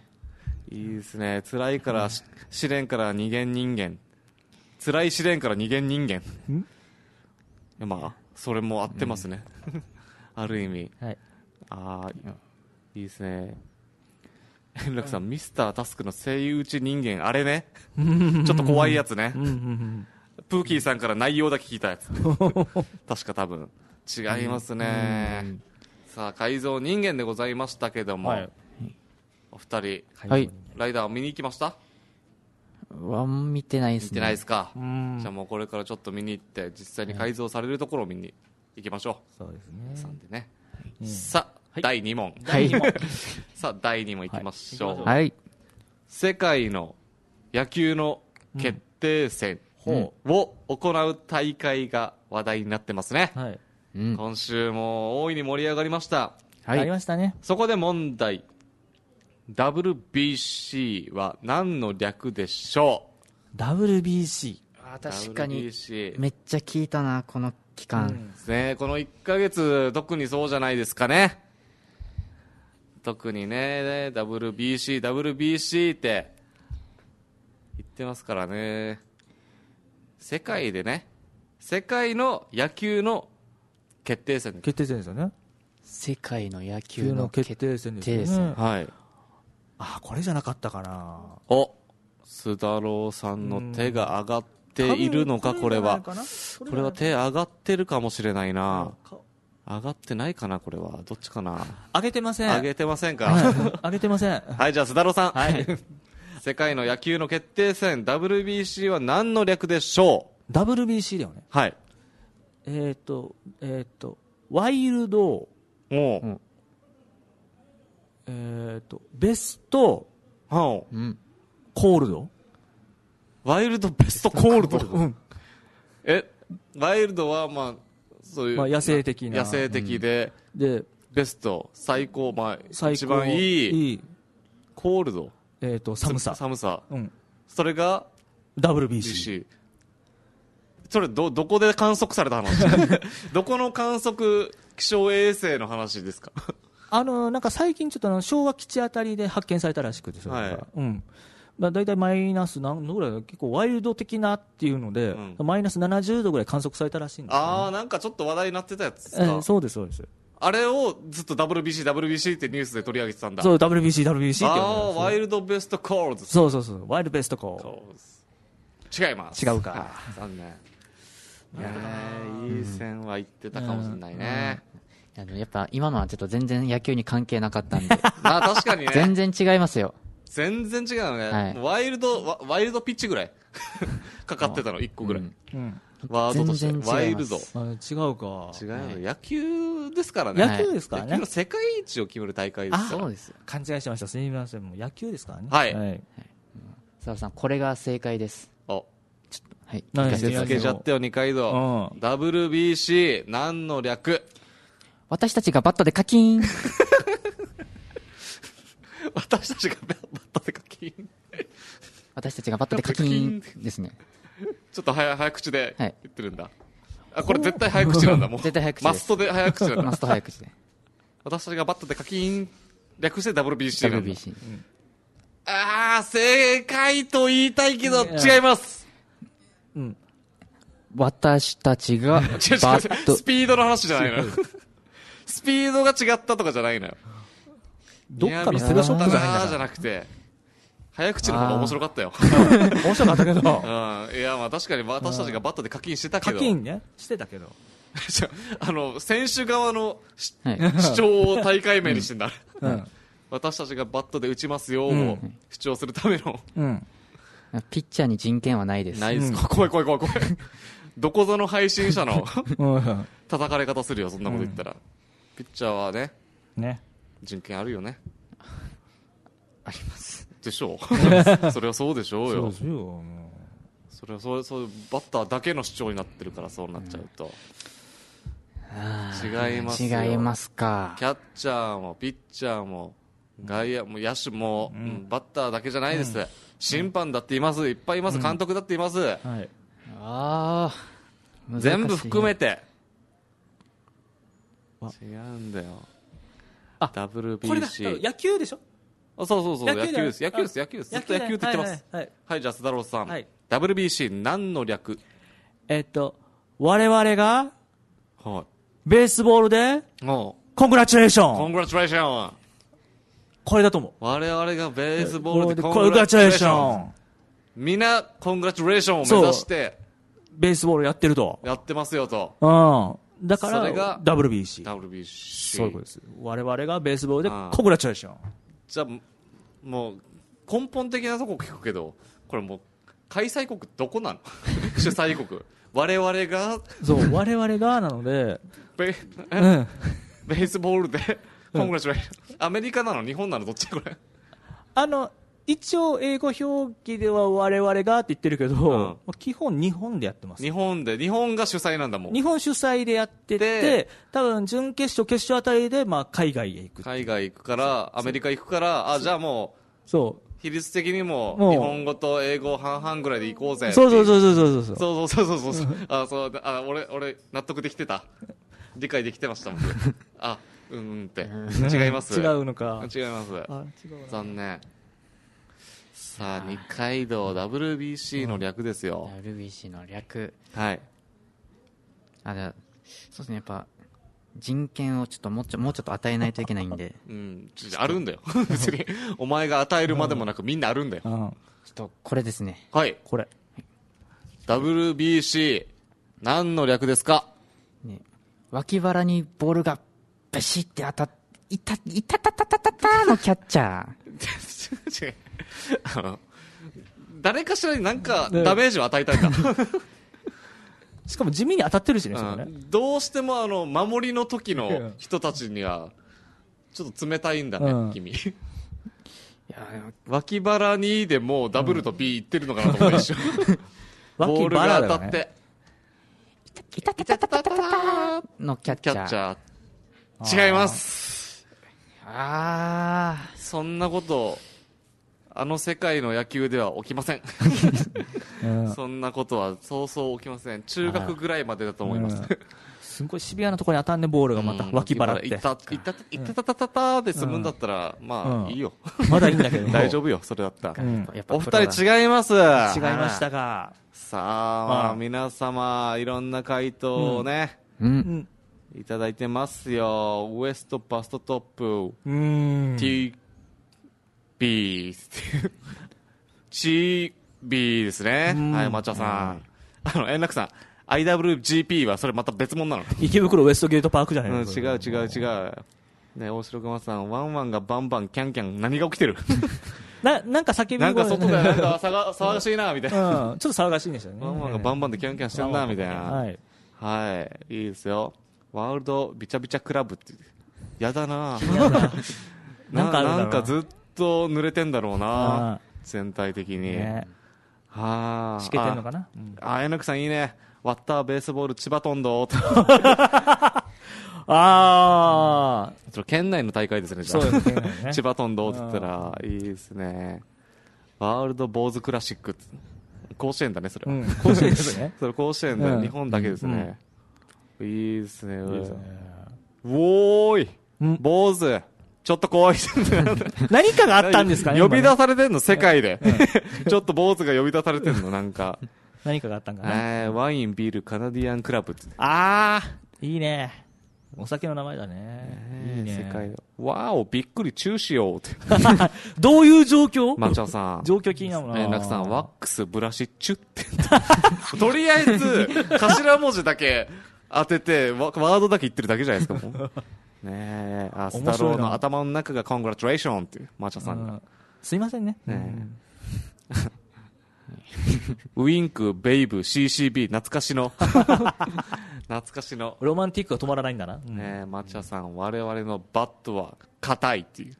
いいですね。辛いから、うん、試練から二元人間。辛い試練から二元人間。んまあ、それも合ってますね。うん、ある意味。はい、ああ、いいですね。円楽さん、ミスタータスクの声優打ち人間、あれね。ちょっと怖いやつね。プーキーさんから内容だけ聞いたやつ。確か多分。違いますね。うんさあ改造人間でございましたけども、はい、お二人、はい、ライダーを見に行きました？ は見てないですね。 見てないですか。じゃあもうこれからちょっと見に行って実際に改造されるところを見に行きましょう。 そうですね。 さんでね。はい、さあ、はい、だいに問。 はい、 さあだいに問行きましょう。 はい。 世界の野球の決定戦を行う大会が話題になってますね、 はいうん、 今週も大いに盛り上がりました。 はい、ありましたね。 そこで問題、 ダブリュービーシー は何の略でしょう。 ダブリュービーシー あ確かにダブリュービーシーめっちゃ聞いたなこの期間、うんね、このいっかげつ特にそうじゃないですかね。特にね ダブリュービーシー ダブリュービーシー って言ってますからね。世界でね、世界の野球の決定戦決定戦ですよね。 世界の野球の決定戦ですよね。 はい。 あ、これじゃなかったかな。 お、須田郎さんの手が上がっているのか、これは。これは手上がってるかもしれないな。上がってないかな、これは。どっちかな。 上げてません。 上げてませんか。 はい、上げてません。 はい、じゃあ須田郎さん。 はい。 世界の野球の決定戦 ダブリュービーシー は何の略でしょう。 ダブリュービーシー だよね。 はい。 えっ、ー、とえっ、ー、とワイルド、 おう、うん、 えっ、ー、とベスト、 はうん、コールド、 ワイルドベストコールド、うん、えワイルドはまあそういう、 まあ、野生的な野生的で、うん、でベスト最高、まあ、最高一番いい、いいコールド、 えー、と寒さ寒さ、 うん、 それがダブリュービーシー。 それ ど, どこで観測された話どこの観測気象衛星の話ですか。 あのなんか最近ちょっとあの昭和基地あたりで発見されたらしくて、それが、はい、うん、まあ、だいたいマイナス何度ぐらい、結構ワイルド的なっていうので、うん、マイナスななじゅうどぐらい観測されたらしいんですよ、ね、 ああ、なんかちょっと話題になってたやつですか。 えー、そうですそうです。 あれをずっと ダブリュービーシー ダブリュービーシー ってニュースで取り上げてたんだ。 そう ダブリュービーシー ダブリュービーシー って。ああ、ワイルドベストコールド。 そうそうそう、ワイルドベストコール。違います。 違うか。 残念。いやー、いい線は言ってたかもしれないね。 うんうん、いや, やっぱ今のはちょっと全然野球に関係なかったんでまあ確かにね、 全然違いますよ。 全然違うね、はい、ワイルドワワイルドピッチぐらいかかってたのいっこぐらい、うんうん、ワードとしてワイルド。 あ、違うか。 違う、はい、野球ですからね。 野球ですからね。 野球の世界一を決める大会ですから。 そうです。 勘違いしてました。すみません。もう野球ですからね。 はい、はいはい、 澤さん、これが正解です。 お、 ちょっと、はい、 見つけちゃったよ二階堂。 ダブリュービーシー 何の略。 私たちがバットでカキーン私たちがバットでカキーン私たちがバットでカキーンですね。 ちょっと早早口で言ってるんだ、はい、あ、これ絶対早口なんだ。もう絶対早口です。 マストで早口なんだ。 マスト早口で私たちがバットでカキーン略して ダブリュービーシー なんだ。 ダブリュービーシー、うん、 あー、正解と言いたいけど違います。 うん、 私たちがバットスピードの話じゃないのよスピードが違ったとかじゃないのよ。 どっかのセガショップじゃないんだからじゃなくて、早口の方が面白かったよ。 面白かったけど、うん、 いや、まあ確かに私たちがバットで課金してたけど、 課金ねしてたけどあの選手側の、はい、主張を大会名にしてんだ、うん、私たちがバットで打ちますよを主張するための、 うん、ピッチャーに人権はないです。 ないです、うん、怖い怖い怖い怖いどこぞの配信者の叩かれ方するよ、そんなこと言ったら、うん、ピッチャーはね、 ね、 人権あるよね。 ありますでしょうそれはそうでしょうよ。 そうですよ。 それはそう、そうバッターだけの主張になってるから、そうなっちゃうと、うん、違いますよ。 違いますか。 キャッチャーもピッチャーも外野も野手も、うん、バッターだけじゃないです、うん、審判だっています、いっぱいいます、監督だっています、うん、はい、 あー、 全部含めて違うんだよ。 あ、 ダブリュービーシーこれだ、野球でしょ。 あ、そうそうそう、野球です、野球です野球です、ずっと野球って言ってます。 はい、はい、 はい、じゃあ須田郎さん、 はい、 ダブリュービーシー 何の略。 えっと我々が、 はい、 ベースボールでコングラチュレーション、 コングラチュレーション、 これだと思う。 我々がベースボールでコングラチュレーション、 みんなコングラチュレーションを目指してベースボールやってると、 やってますよと、 うん、だからそれがダブリュービーシー、 ダブリュービーシー、 そういうことです。我々がベースボールでコングラチュレーション。 じゃあもう根本的なとこ聞くけど、これもう開催国どこなの主催国我々が、 そう我々がなのでベ、うん、ベースボールでコングラチュレーション、アメリカなの日本なのどっちこれ。 あの一応英語表記では我々がって言ってるけど、うんまあ、基本日本でやってます。 日本で、日本が主催なんだもん。 日本主催でやってて、多分準決勝、決勝あたりで、まあ、海外へ行く。 海外行くから、アメリカ行くから、あ、じゃあもう、 そう。 比率的にも、日本語と英語半々ぐらいで行こうぜ。 そうそうそうそうそうそう。 そうそうそうそうそう。あ、そう、あ、俺、俺、納得できてた。理解できてましたもん。あ、うんうんって。違います。 違うのか。 違います。あ、違う。残念。さあ、二階堂 ダブリュービーシー の略ですよ。 ダブリュービーシー の略。 はい。 あ、じゃあ、そうですね、やっぱ、人権をちょっともうちょ、もうちょっと与えないといけないんで。 うん、あるんだよ。別に、お前が与えるまでもなく、みんなあるんだよ。 ちょっと、これですね。 はい。 これ。 ダブリュービーシー、何の略ですか？ ね、脇腹にボールが、バシって当たっ、いた、いたたたたたたのキャッチャー。 違う。あの、誰かしらになんかダメージを与えたいんだ。 しかも地味に当たってるしね、 うんねどうしてもあの、守りの時の人たちには、ちょっと冷たいんだね、うん、君。いや脇腹にでもダブルと B いってるのかなと思うでしょ。ボールが当たって。 いたたたたたたたのキャッチャー。 キャッチャー。違います。 ああ。 そんなこと、あの世界の野球では起きません。うん、そんなことはそうそう起きません。中学ぐらいまでだと思います。うん、 すごいシビアなところに当たんねボールがまた脇腹って。いったいったいったたたたたで済むんだったら、うん、まあいいよ。 まだいいんだけど。 大丈夫よ、それだったら。うん、お二人違います。違いましたか。 さあ、まあ、皆様いろんな回答をね、うんうんいただいてますよ。ウエストバストトップ、うん、T B チビーですね。はい、抹茶さん。あの、円楽さん、アイダブリュージーピー はそれまた別物なの。 池袋ウエストゲートパークじゃないの、 うん、違う違う違う。ね、大城熊さん、ワンワンがバンバンキャンキャン、何が起きてるな、なんか叫び声なんか外でなんか騒がしいな、みたいな。 うん、ちょっと騒がしいんでしたね。 ワンワンがバンバンでキャンキャンしてんな、みたいな。はい。はい。いいですよ。ワールドビチャビチャクラブって。やだななんかなんかずっと濡れてんだろうな全体的に。ね、はあ。しけてんのかなあ、あ、えなくさんいいね。ワッターベースボール千葉トンドああ。県内の大会ですね、じゃあ。そうですね。千葉トンドって言ったら、いいですね。ワールド坊主クラシック。甲子園だね、それは。うん、 甲子園ですね。 それ甲子園だよ、うん、日本だけですね。うん、いいですね。いいですね。おーい、坊主。ちょっと怖い。 何かがあったんですかね。 呼び出されてんの、世界で。ちょっと坊主が呼び出されてんの、なんか。 何かがあったんかな。 ワイン、ビール、カナディアンクラブ。 あー、いいね。お酒の名前だね。いいね。 世界わお、びっくり、チューしようって。 どういう状況マチャさん。 状況気になるな。 円楽さん、ワックス、ブラシ、チュって。とりあえず、頭文字だけ当てて、ワードだけ言ってるだけじゃないですか、もう。ねえ、あ、スタローの頭の中がコングラチュレーションっていう、マチャさんが。 すいませんね。 ねウィンク、ベイブ、シーシービー、懐かしの。懐かしの。 ロマンティックが止まらないんだな。 ねえ、マチャさん、我々のバットは硬いっていう。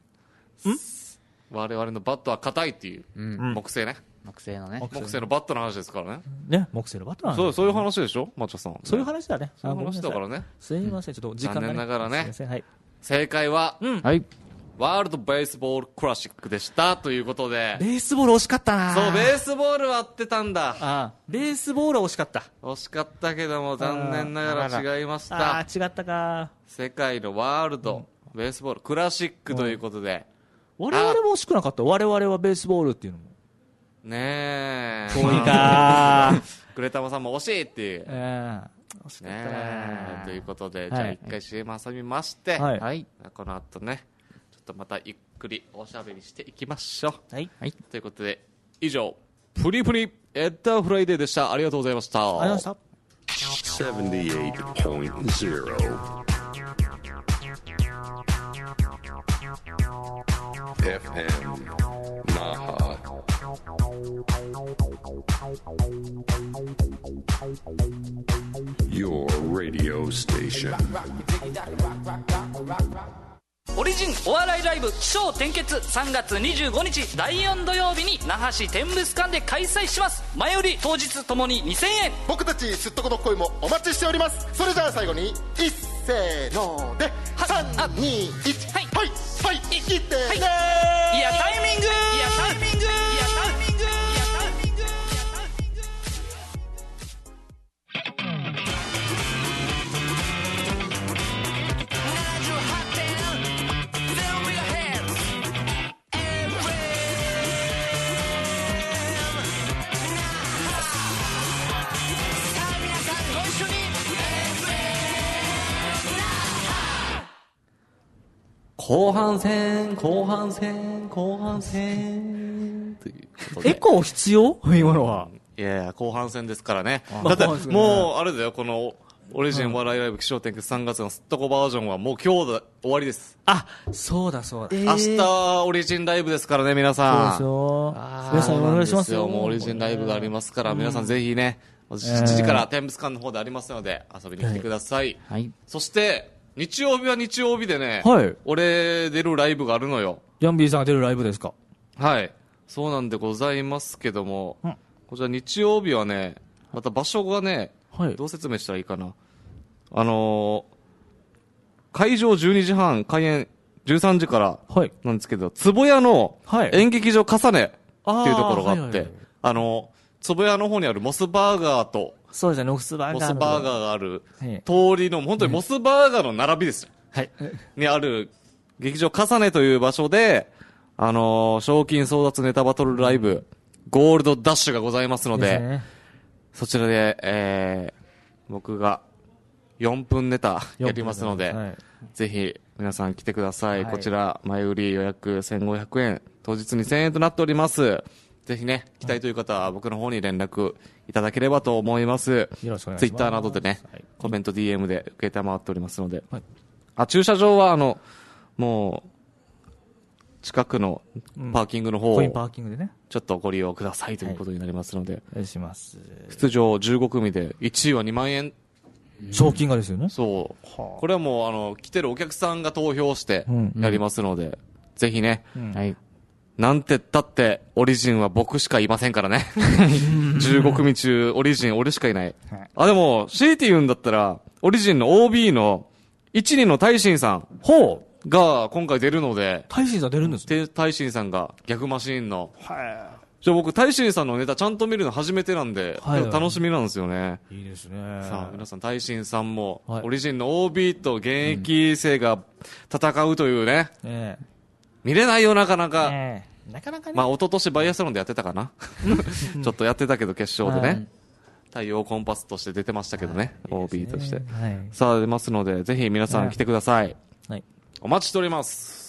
ん我々のバットは硬いっていう。うん、木製ね。 木製のね。 木製のバットの話ですからね。 ね、木製のバットの話。 そう、そういう話でしょマチャさん。 そういう話だね。 そういう話だからね。 すいません、ちょっと時間がね。 残念ながらね。 はい。 正解は、 うん。はい。 ワールドベースボールクラシックでしたということで。 ベースボール惜しかったな。 そう、ベースボールは合ってたんだ。ああ、ベースボールは惜しかった。 惜しかったけども残念ながら違いました。ああ、違ったか。 世界のワールド、うん、ベースボールクラシックということで。 うん、我々も惜しくなかった。我々はベースボールっていうのも。 ねえ。 遠いかー。グレタマさんも惜しいっていう。 えー、惜しかったねということで、じゃあ一回 シーエム 挟みまして、 はいはい、 この後ね、ちょっとまたゆっくりおしゃべりしていきましょう。 はい。 はい、ということで、以上、プリプリエッダーフライデーでした。ありがとうございました。 ありがとうございました。 エフエム Naha Your radio station オリジンお笑いライブ起承転結さんがつにじゅうごにちだいよん土曜日に那覇市天物館で開催します。前売り当日ともににせんえん。 僕たちすっとこどっこいもお待ちしております。それじゃあ最後にいっせーのでさんにいちはいはいはい生きてね、はい、いやタイミングいやタイミングいやタイミングいやタイミングいやタイミング後半戦後半戦後半戦ということでエコー必要今のは。 いやいや後半戦ですからね。だってもうあれだよ、このオリジンお笑いライブ起承転結さんがつのすっとこバージョンはもう今日で終わりです。 あ、そうだそうだ、 明日オリジンライブですからね、皆さん。 そうですよ。皆さんお願いしますよ。 もうオリジンライブがありますから、皆さんぜひね、しちじから天物館の方でありますので遊びに来てください。 はい。 そして日曜日は日曜日でね、 はい、 俺出るライブがあるのよ。 ヤンビーさんが出るライブですか？ はい、そうなんでございますけども、 うん、 こちら日曜日はね、また場所がね、はい、どう説明したらいいかな。あのー、会場じゅうにじはん、開演じゅうさんじからなんですけど、坪谷の演劇場重ねっていうところがあって、はいはいはい、あのー、坪谷の方にあるモスバーガーと、 そうですね、モスバーガー。 モスバーガーがある通りの、本当にモスバーガーの並びですね。 はい。 にある劇場重ねという場所で、あのー、賞金争奪ネタバトルライブ、ゴールドダッシュがございますので、ね、そちらで、えー、僕がよんぷんネタやりますので、はい、ぜひ皆さん来てください。はい、こちら、前売り予約せんごひゃくえん、当日にせんえんとなっております。ぜひね、来たいという方は僕の方に連絡いただければと思います。 よろしくお願いします。 ツイッターなどでね、はい、コメント ディーエム で受けたまわっておりますので、はい、あ、駐車場はあの、もう、近くのパーキングの方を、 コインパーキングでね、 ちょっとご利用くださいということになりますので、はい、 お願いします。 出場じゅうごくみで、いちいはにまんえん。 賞金がですよね。 そう。はあ、これはもう、あの、来てるお客さんが投票してやりますので、うんうん、ぜひね、うん、はい。なんて言ったって、オリジンは僕しかいませんからね。じゅうごくみ中、オリジン俺しかいない。あ、でも、強いて言うんだったら、オリジンの オービー のいちにの大臣さん。 ほう。 が今回出るので。 大臣さん出るんですね。 大臣さんが逆マシーンの。はい。じゃあ僕、大臣さんのネタちゃんと見るの初めてなんで、はい、楽しみなんですよね。 いいですね。 さあ、皆さん、大臣さんも、はい、オリジンの オービー と現役生が戦うというね。うん、えー、見れないよ、なかなか。えーなかなかね。まあ、一昨年バイアスロンでやってたかな。ちょっとやってたけど、決勝でね。はい、太陽コンパスとして出てましたけどね。はい、オービー として。はい、さあ、出ますので、ぜひ皆さん来てください。はい。お待ちしております。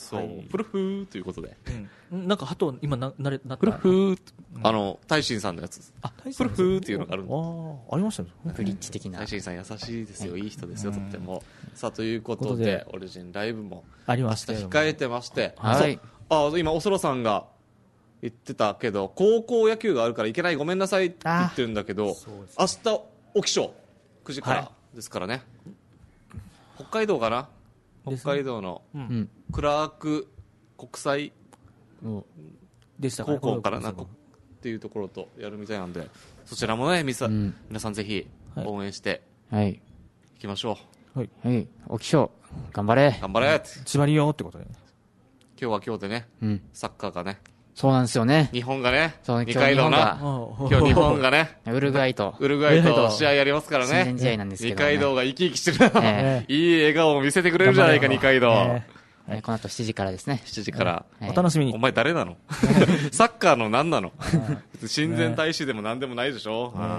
そう。はい、プルフーということで。 うん、なんか、鳩、今な、なれ、なった。 プルフー、うん、あの、大臣さんのやつ。あ、大臣さん。プルフーっていうのがあるんで。 ああ、ありましたね。 ブリッジ的な。 大臣さん優しいですよ。いい人ですよ、とっても。さあ、ということで、オリジンライブも。 ありました。 明日控えてまして。はい。あ、今、おそろさんが、言ってたけど、高校野球があるから行けない、ごめんなさいって言ってるんだけど、ね、明日、起き賞、くじからですからね。はい、北海道かな、北海道の、クラーク国際高校からな、っていうところとやるみたいなんで、そちらもね、みさ、うん、皆さんぜひ応援して、はい。行きましょう。はい。はい。起き賞、頑張れ。 頑張れ。 縛りよってことで。 今日は今日でね、うん、サッカーがね、 そうなんですよね。 日本がね、 そう二階堂な、今日日本がね、 ウルグアイと、 ウルグアイと試合やりますからね。 親善試合なんですけどね。 二階堂が生き生きしてるな、えー、いい笑顔を見せてくれるじゃないか、二階堂。えー、この後しちじからですね。 しちじから。 お楽しみに。 お前誰なのサッカーの何なの親善大使でも何でもないでしょ、はい。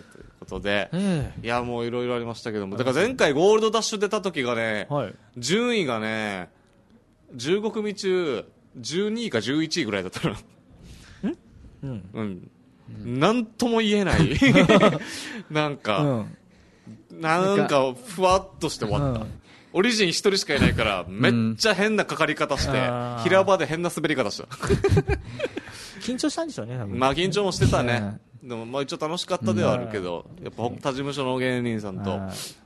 ということで、いや、もういろいろありましたけども、だから前回ゴールドダッシュ出た時がね、順位がね、じゅうごくみ中、じゅうにいかじゅういちいぐらいだったの。うん。うん。なんとも言えない。なんか、うん、なんか、ふわっとして終わった。うん、オリジン一人しかいないから、めっちゃ変なかかり方して、うん、平場で変な滑り方した。 緊張したんでしょうね、多分。 まあ緊張もしてたね。でも、まあ一応楽しかったではあるけど、やっぱ他事務所の芸人さんと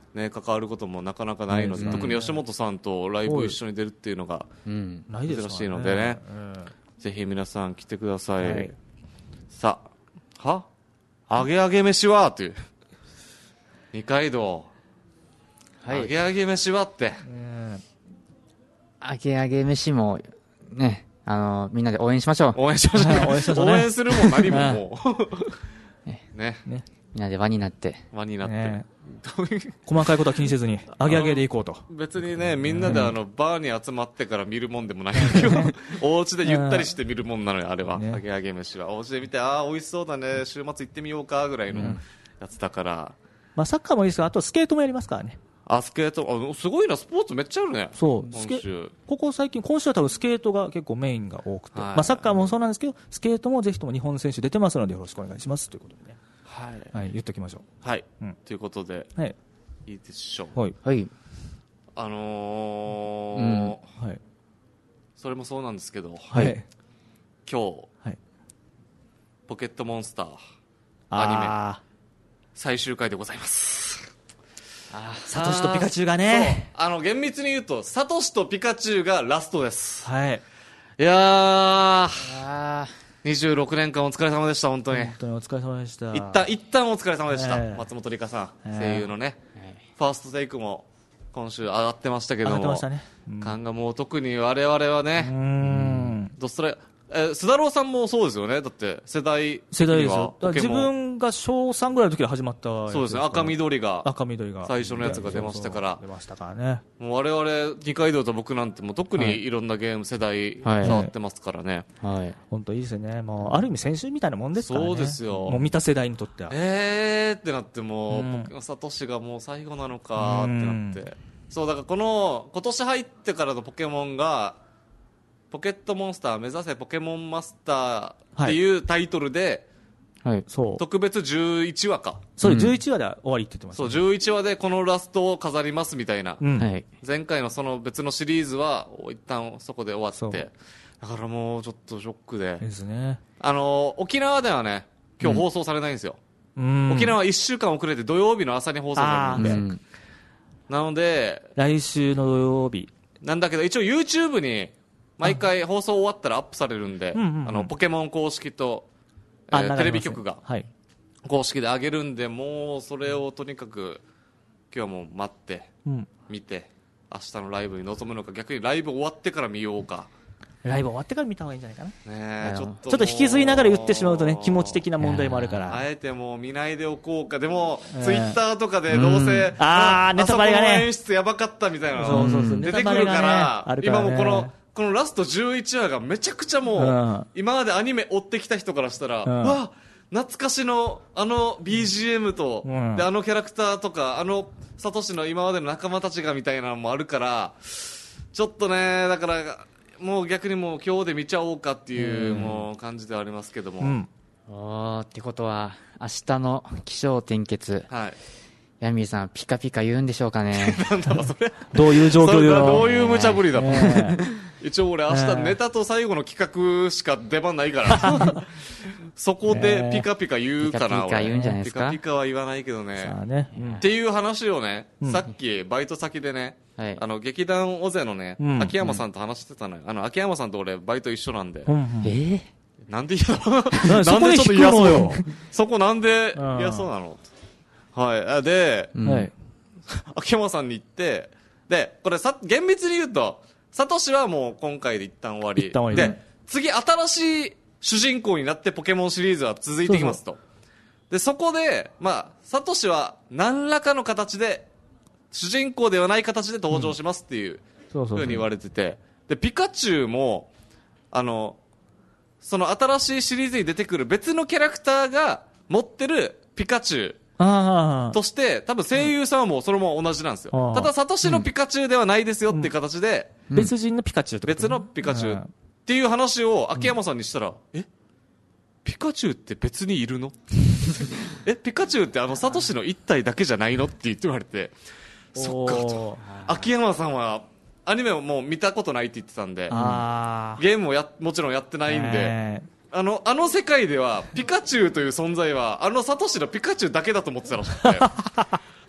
ね、関わることもなかなかないので、特に吉本さんとライブ一緒に出るっていうのが珍しいのでね、ぜひ皆さん来てください、はい、さあは揚げ揚げ飯はという二階堂、はい、揚げ揚げ飯はって、 揚げ揚げ飯もね、あのみんなで応援しましょう。 応援しましょう、ね、応援しましょうね、応援するも何ももうね, ね, ねみんなで輪になって輪になって、 ね、細かいことは気にせずに揚げ揚げでいこうと。 別にね、みんなであのバーに集まってから見るもんでもないけどお家でゆったりして見るもんなのよ、あれは、ね、揚げ揚げ飯はお家で見て、ああ美味しそうだね、週末行ってみようかぐらいのやつだから、 まあ、サッカーもいいですが、あとスケートもやりますからね。 あ、スケート、あ、すごいな、スポーツめっちゃあるね。 そう、スケここ最近、今週は多分スケートが結構メインが多くて、まあ、サッカーもそうなんですけど、スケートもぜひとも日本選手出てますのでよろしくお願いしますということでね、はい、はい、言っておきましょう。はい、うん、ということで、はい、いいでしょう。 はい、はい、 あのーうんはい、それもそうなんですけど、はい、今日、はい、ポケットモンスターアニメ最終回でございます。 サトシとピカチュウがね、 あの厳密に言うとサトシとピカチュウがラストです。 はい。 いやー、にじゅうろくねんかんお疲れ様でした。本当に本当にお疲れ様でした。 一旦一旦お疲れ様でした、えー、松本里香さん、えー、声優のね、えー、ファーストテイクも今週上がってましたけども、上がってましたね、うん、感がもう特に我々はね、うーん、ドストレえー、須田郎さんもそうですよね。だって世代世代ですよ。だ自分が小さんぐらいの時に始まったやつです。 そうですね、赤緑が赤緑が最初のやつが出ましたから、 そうそう出ましたからね。 もう我々二階堂と僕なんてもう特にいろんなゲーム世代触ってますからね。 はい、本当いいですね。もうある意味先週みたいなもんですからね。 そうですよ。 もう見た世代にとってはえーってなってもう、うん、僕のサトシがもう最後なのかってなって、うん、そうだからこの今年入ってからのポケモンがポケットモンスター目指せポケモンマスターっていうタイトルで、はい、そう特別じゅういちわか、 そう、うん、じゅういちわで終わりって言ってました、 ね、そうじゅういちわでこのラストを飾りますみたいな、うん、前回のその別のシリーズは一旦そこで終わって、だからもうちょっとショックでですね。 あの沖縄ではね今日放送されないんですよ、うん、沖縄はいっしゅうかん遅れて土曜日の朝に放送されるんで、うん、なので来週の土曜日なんだけど一応 YouTube に毎回放送終わったらアップされるんで、うんうんうん、あのポケモン公式と、えー、テレビ局が公式で上げるんで、もうそれをとにかく今日はもう待って、うん、見て明日のライブに臨むのか、逆にライブ終わってから見ようか。 ライブ終わってから見た方がいいんじゃないかな、 ね、ちょっとちょっと引きずりながら言ってしまうとね気持ち的な問題もあるから、 あえてもう見ないでおこうか。でも、えー、ツイッターとかでどうせ、 うん、あーネタバレがね、 あそこの演出やばかったみたいなの出てくるから、ね、今もこのこのラストじゅういちわがめちゃくちゃもう、うん、今までアニメ追ってきた人からしたら、うん、わ懐かしのあの ビージーエム と、うん、であのキャラクターとかあのサトシの今までの仲間たちがみたいなのもあるから、ちょっとね、だからもう逆にもう今日で見ちゃおうかっていう、うん、もう感じではありますけども、うん、 おーってことは明日の起承転結、はい、ヤミーさんピカピカ言うんでしょうかねなんだろうそれどういう状況でどういう無茶ぶりだ、えー、一応俺明日ネタと最後の企画しか出番ないからそこでピカピカ言うかな、えー、ピカピカ言うんじゃないですか。 ピカピカは言わないけどね、ね、うん、っていう話をね、うん、さっきバイト先でね、はい、あの劇団オゼのね、うん、秋山さんと話してたのよ。あの秋山さんと俺バイト一緒なんで、うんうん、えー、なんで嫌だなんでちょっと嫌そうよそこなんで嫌そうなのはい。で、うん、秋山さんに行って、で、これさ、厳密に言うと、サトシはもう今回で一旦終わり。一旦終わり、ね。で、次新しい主人公になってポケモンシリーズは続いていきますと。そうそう。で、そこで、まあ、サトシは何らかの形で、主人公ではない形で登場しますっていうふうに言われてて、で、ピカチュウも、あの、その新しいシリーズに出てくる別のキャラクターが持ってるピカチュウ、として多分声優さんはもうそれも同じなんですよ。ただサトシのピカチュウではないですよっていう形で、 うん、別人のピカチュウってこと、 別のピカチュウっていう話を秋山さんにしたら、うん、えピカチュウって別にいるのえピカチュウってあのサトシの一体だけじゃないのって言って言われて、そっかと。秋山さんはアニメをもう見たことないって言ってたんで、ゲームもやもちろんやってないんで、えーあの、あの世界では、ピカチュウという存在は、あのサトシのピカチュウだけだと思ってたらしくて。そっ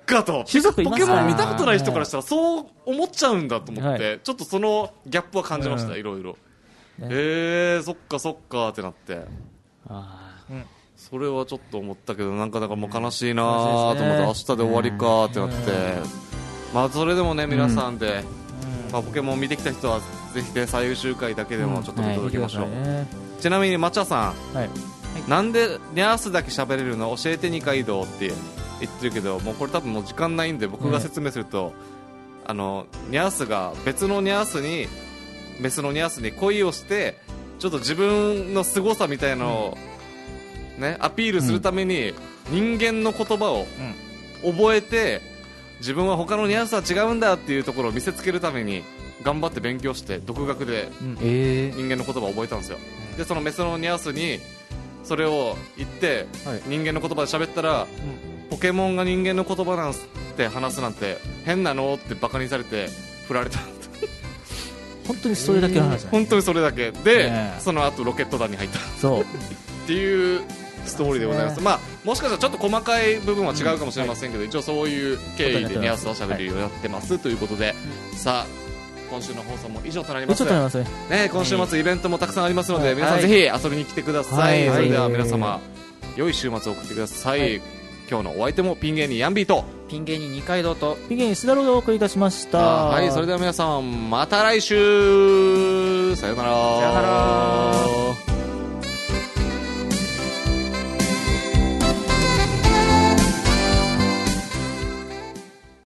かとポケモン見たことない人からしたらそう思っちゃうんだと思って、はい、ちょっとそのギャップは感じました、うん、いろいろ、ね、えー、そっかそっかってなって、あ、うん、それはちょっと思ったけど、なんかだからもう悲しいなと思って、明日で終わりかってなって、まあそれでもね皆さんで、うん、まあ、ポケモン見てきた人はぜひね最終回だけでもちょっと見届けましょう、うん、はい、ちなみにマチャさん、はい、なんでニャースだけ喋れるの教えて二階堂って言ってるけど、もうこれ多分もう時間ないんで僕が説明すると、ね、あのニャースが別のニャースにメスのニャースに恋をしてちょっと自分の凄さみたいなのを、ね、アピールするために人間の言葉を覚えて、自分は他のニャースは違うんだっていうところを見せつけるために頑張って勉強して独学で人間の言葉を覚えたんですよ。でそのメスのニャースにそれを言って人間の言葉で喋ったら、ポケモンが人間の言葉なんすって話すなんて変なのってバカにされて振られた本当にそれだけの話、 本当にそれだけで、ね、その後ロケット団に入ったそうっていうストーリーでございます。まあ、もしかしたらちょっと細かい部分は違うかもしれませんけど、うん、一応そういう経緯でニャースをしゃべるようになってます、はい、ということで、さあ今週の放送も以上となります。ね、今週末イベントもたくさんありますので、はい、皆さんぜひ遊びに来てください、はい、それでは皆様、はい、良い週末を送ってください、はい、今日のお相手もピン芸人ヤンビーとピン芸人二階堂とピン芸人須田郎でお送りいたしました。 はい、それでは皆さんまた来週、さよなら、 さよなら。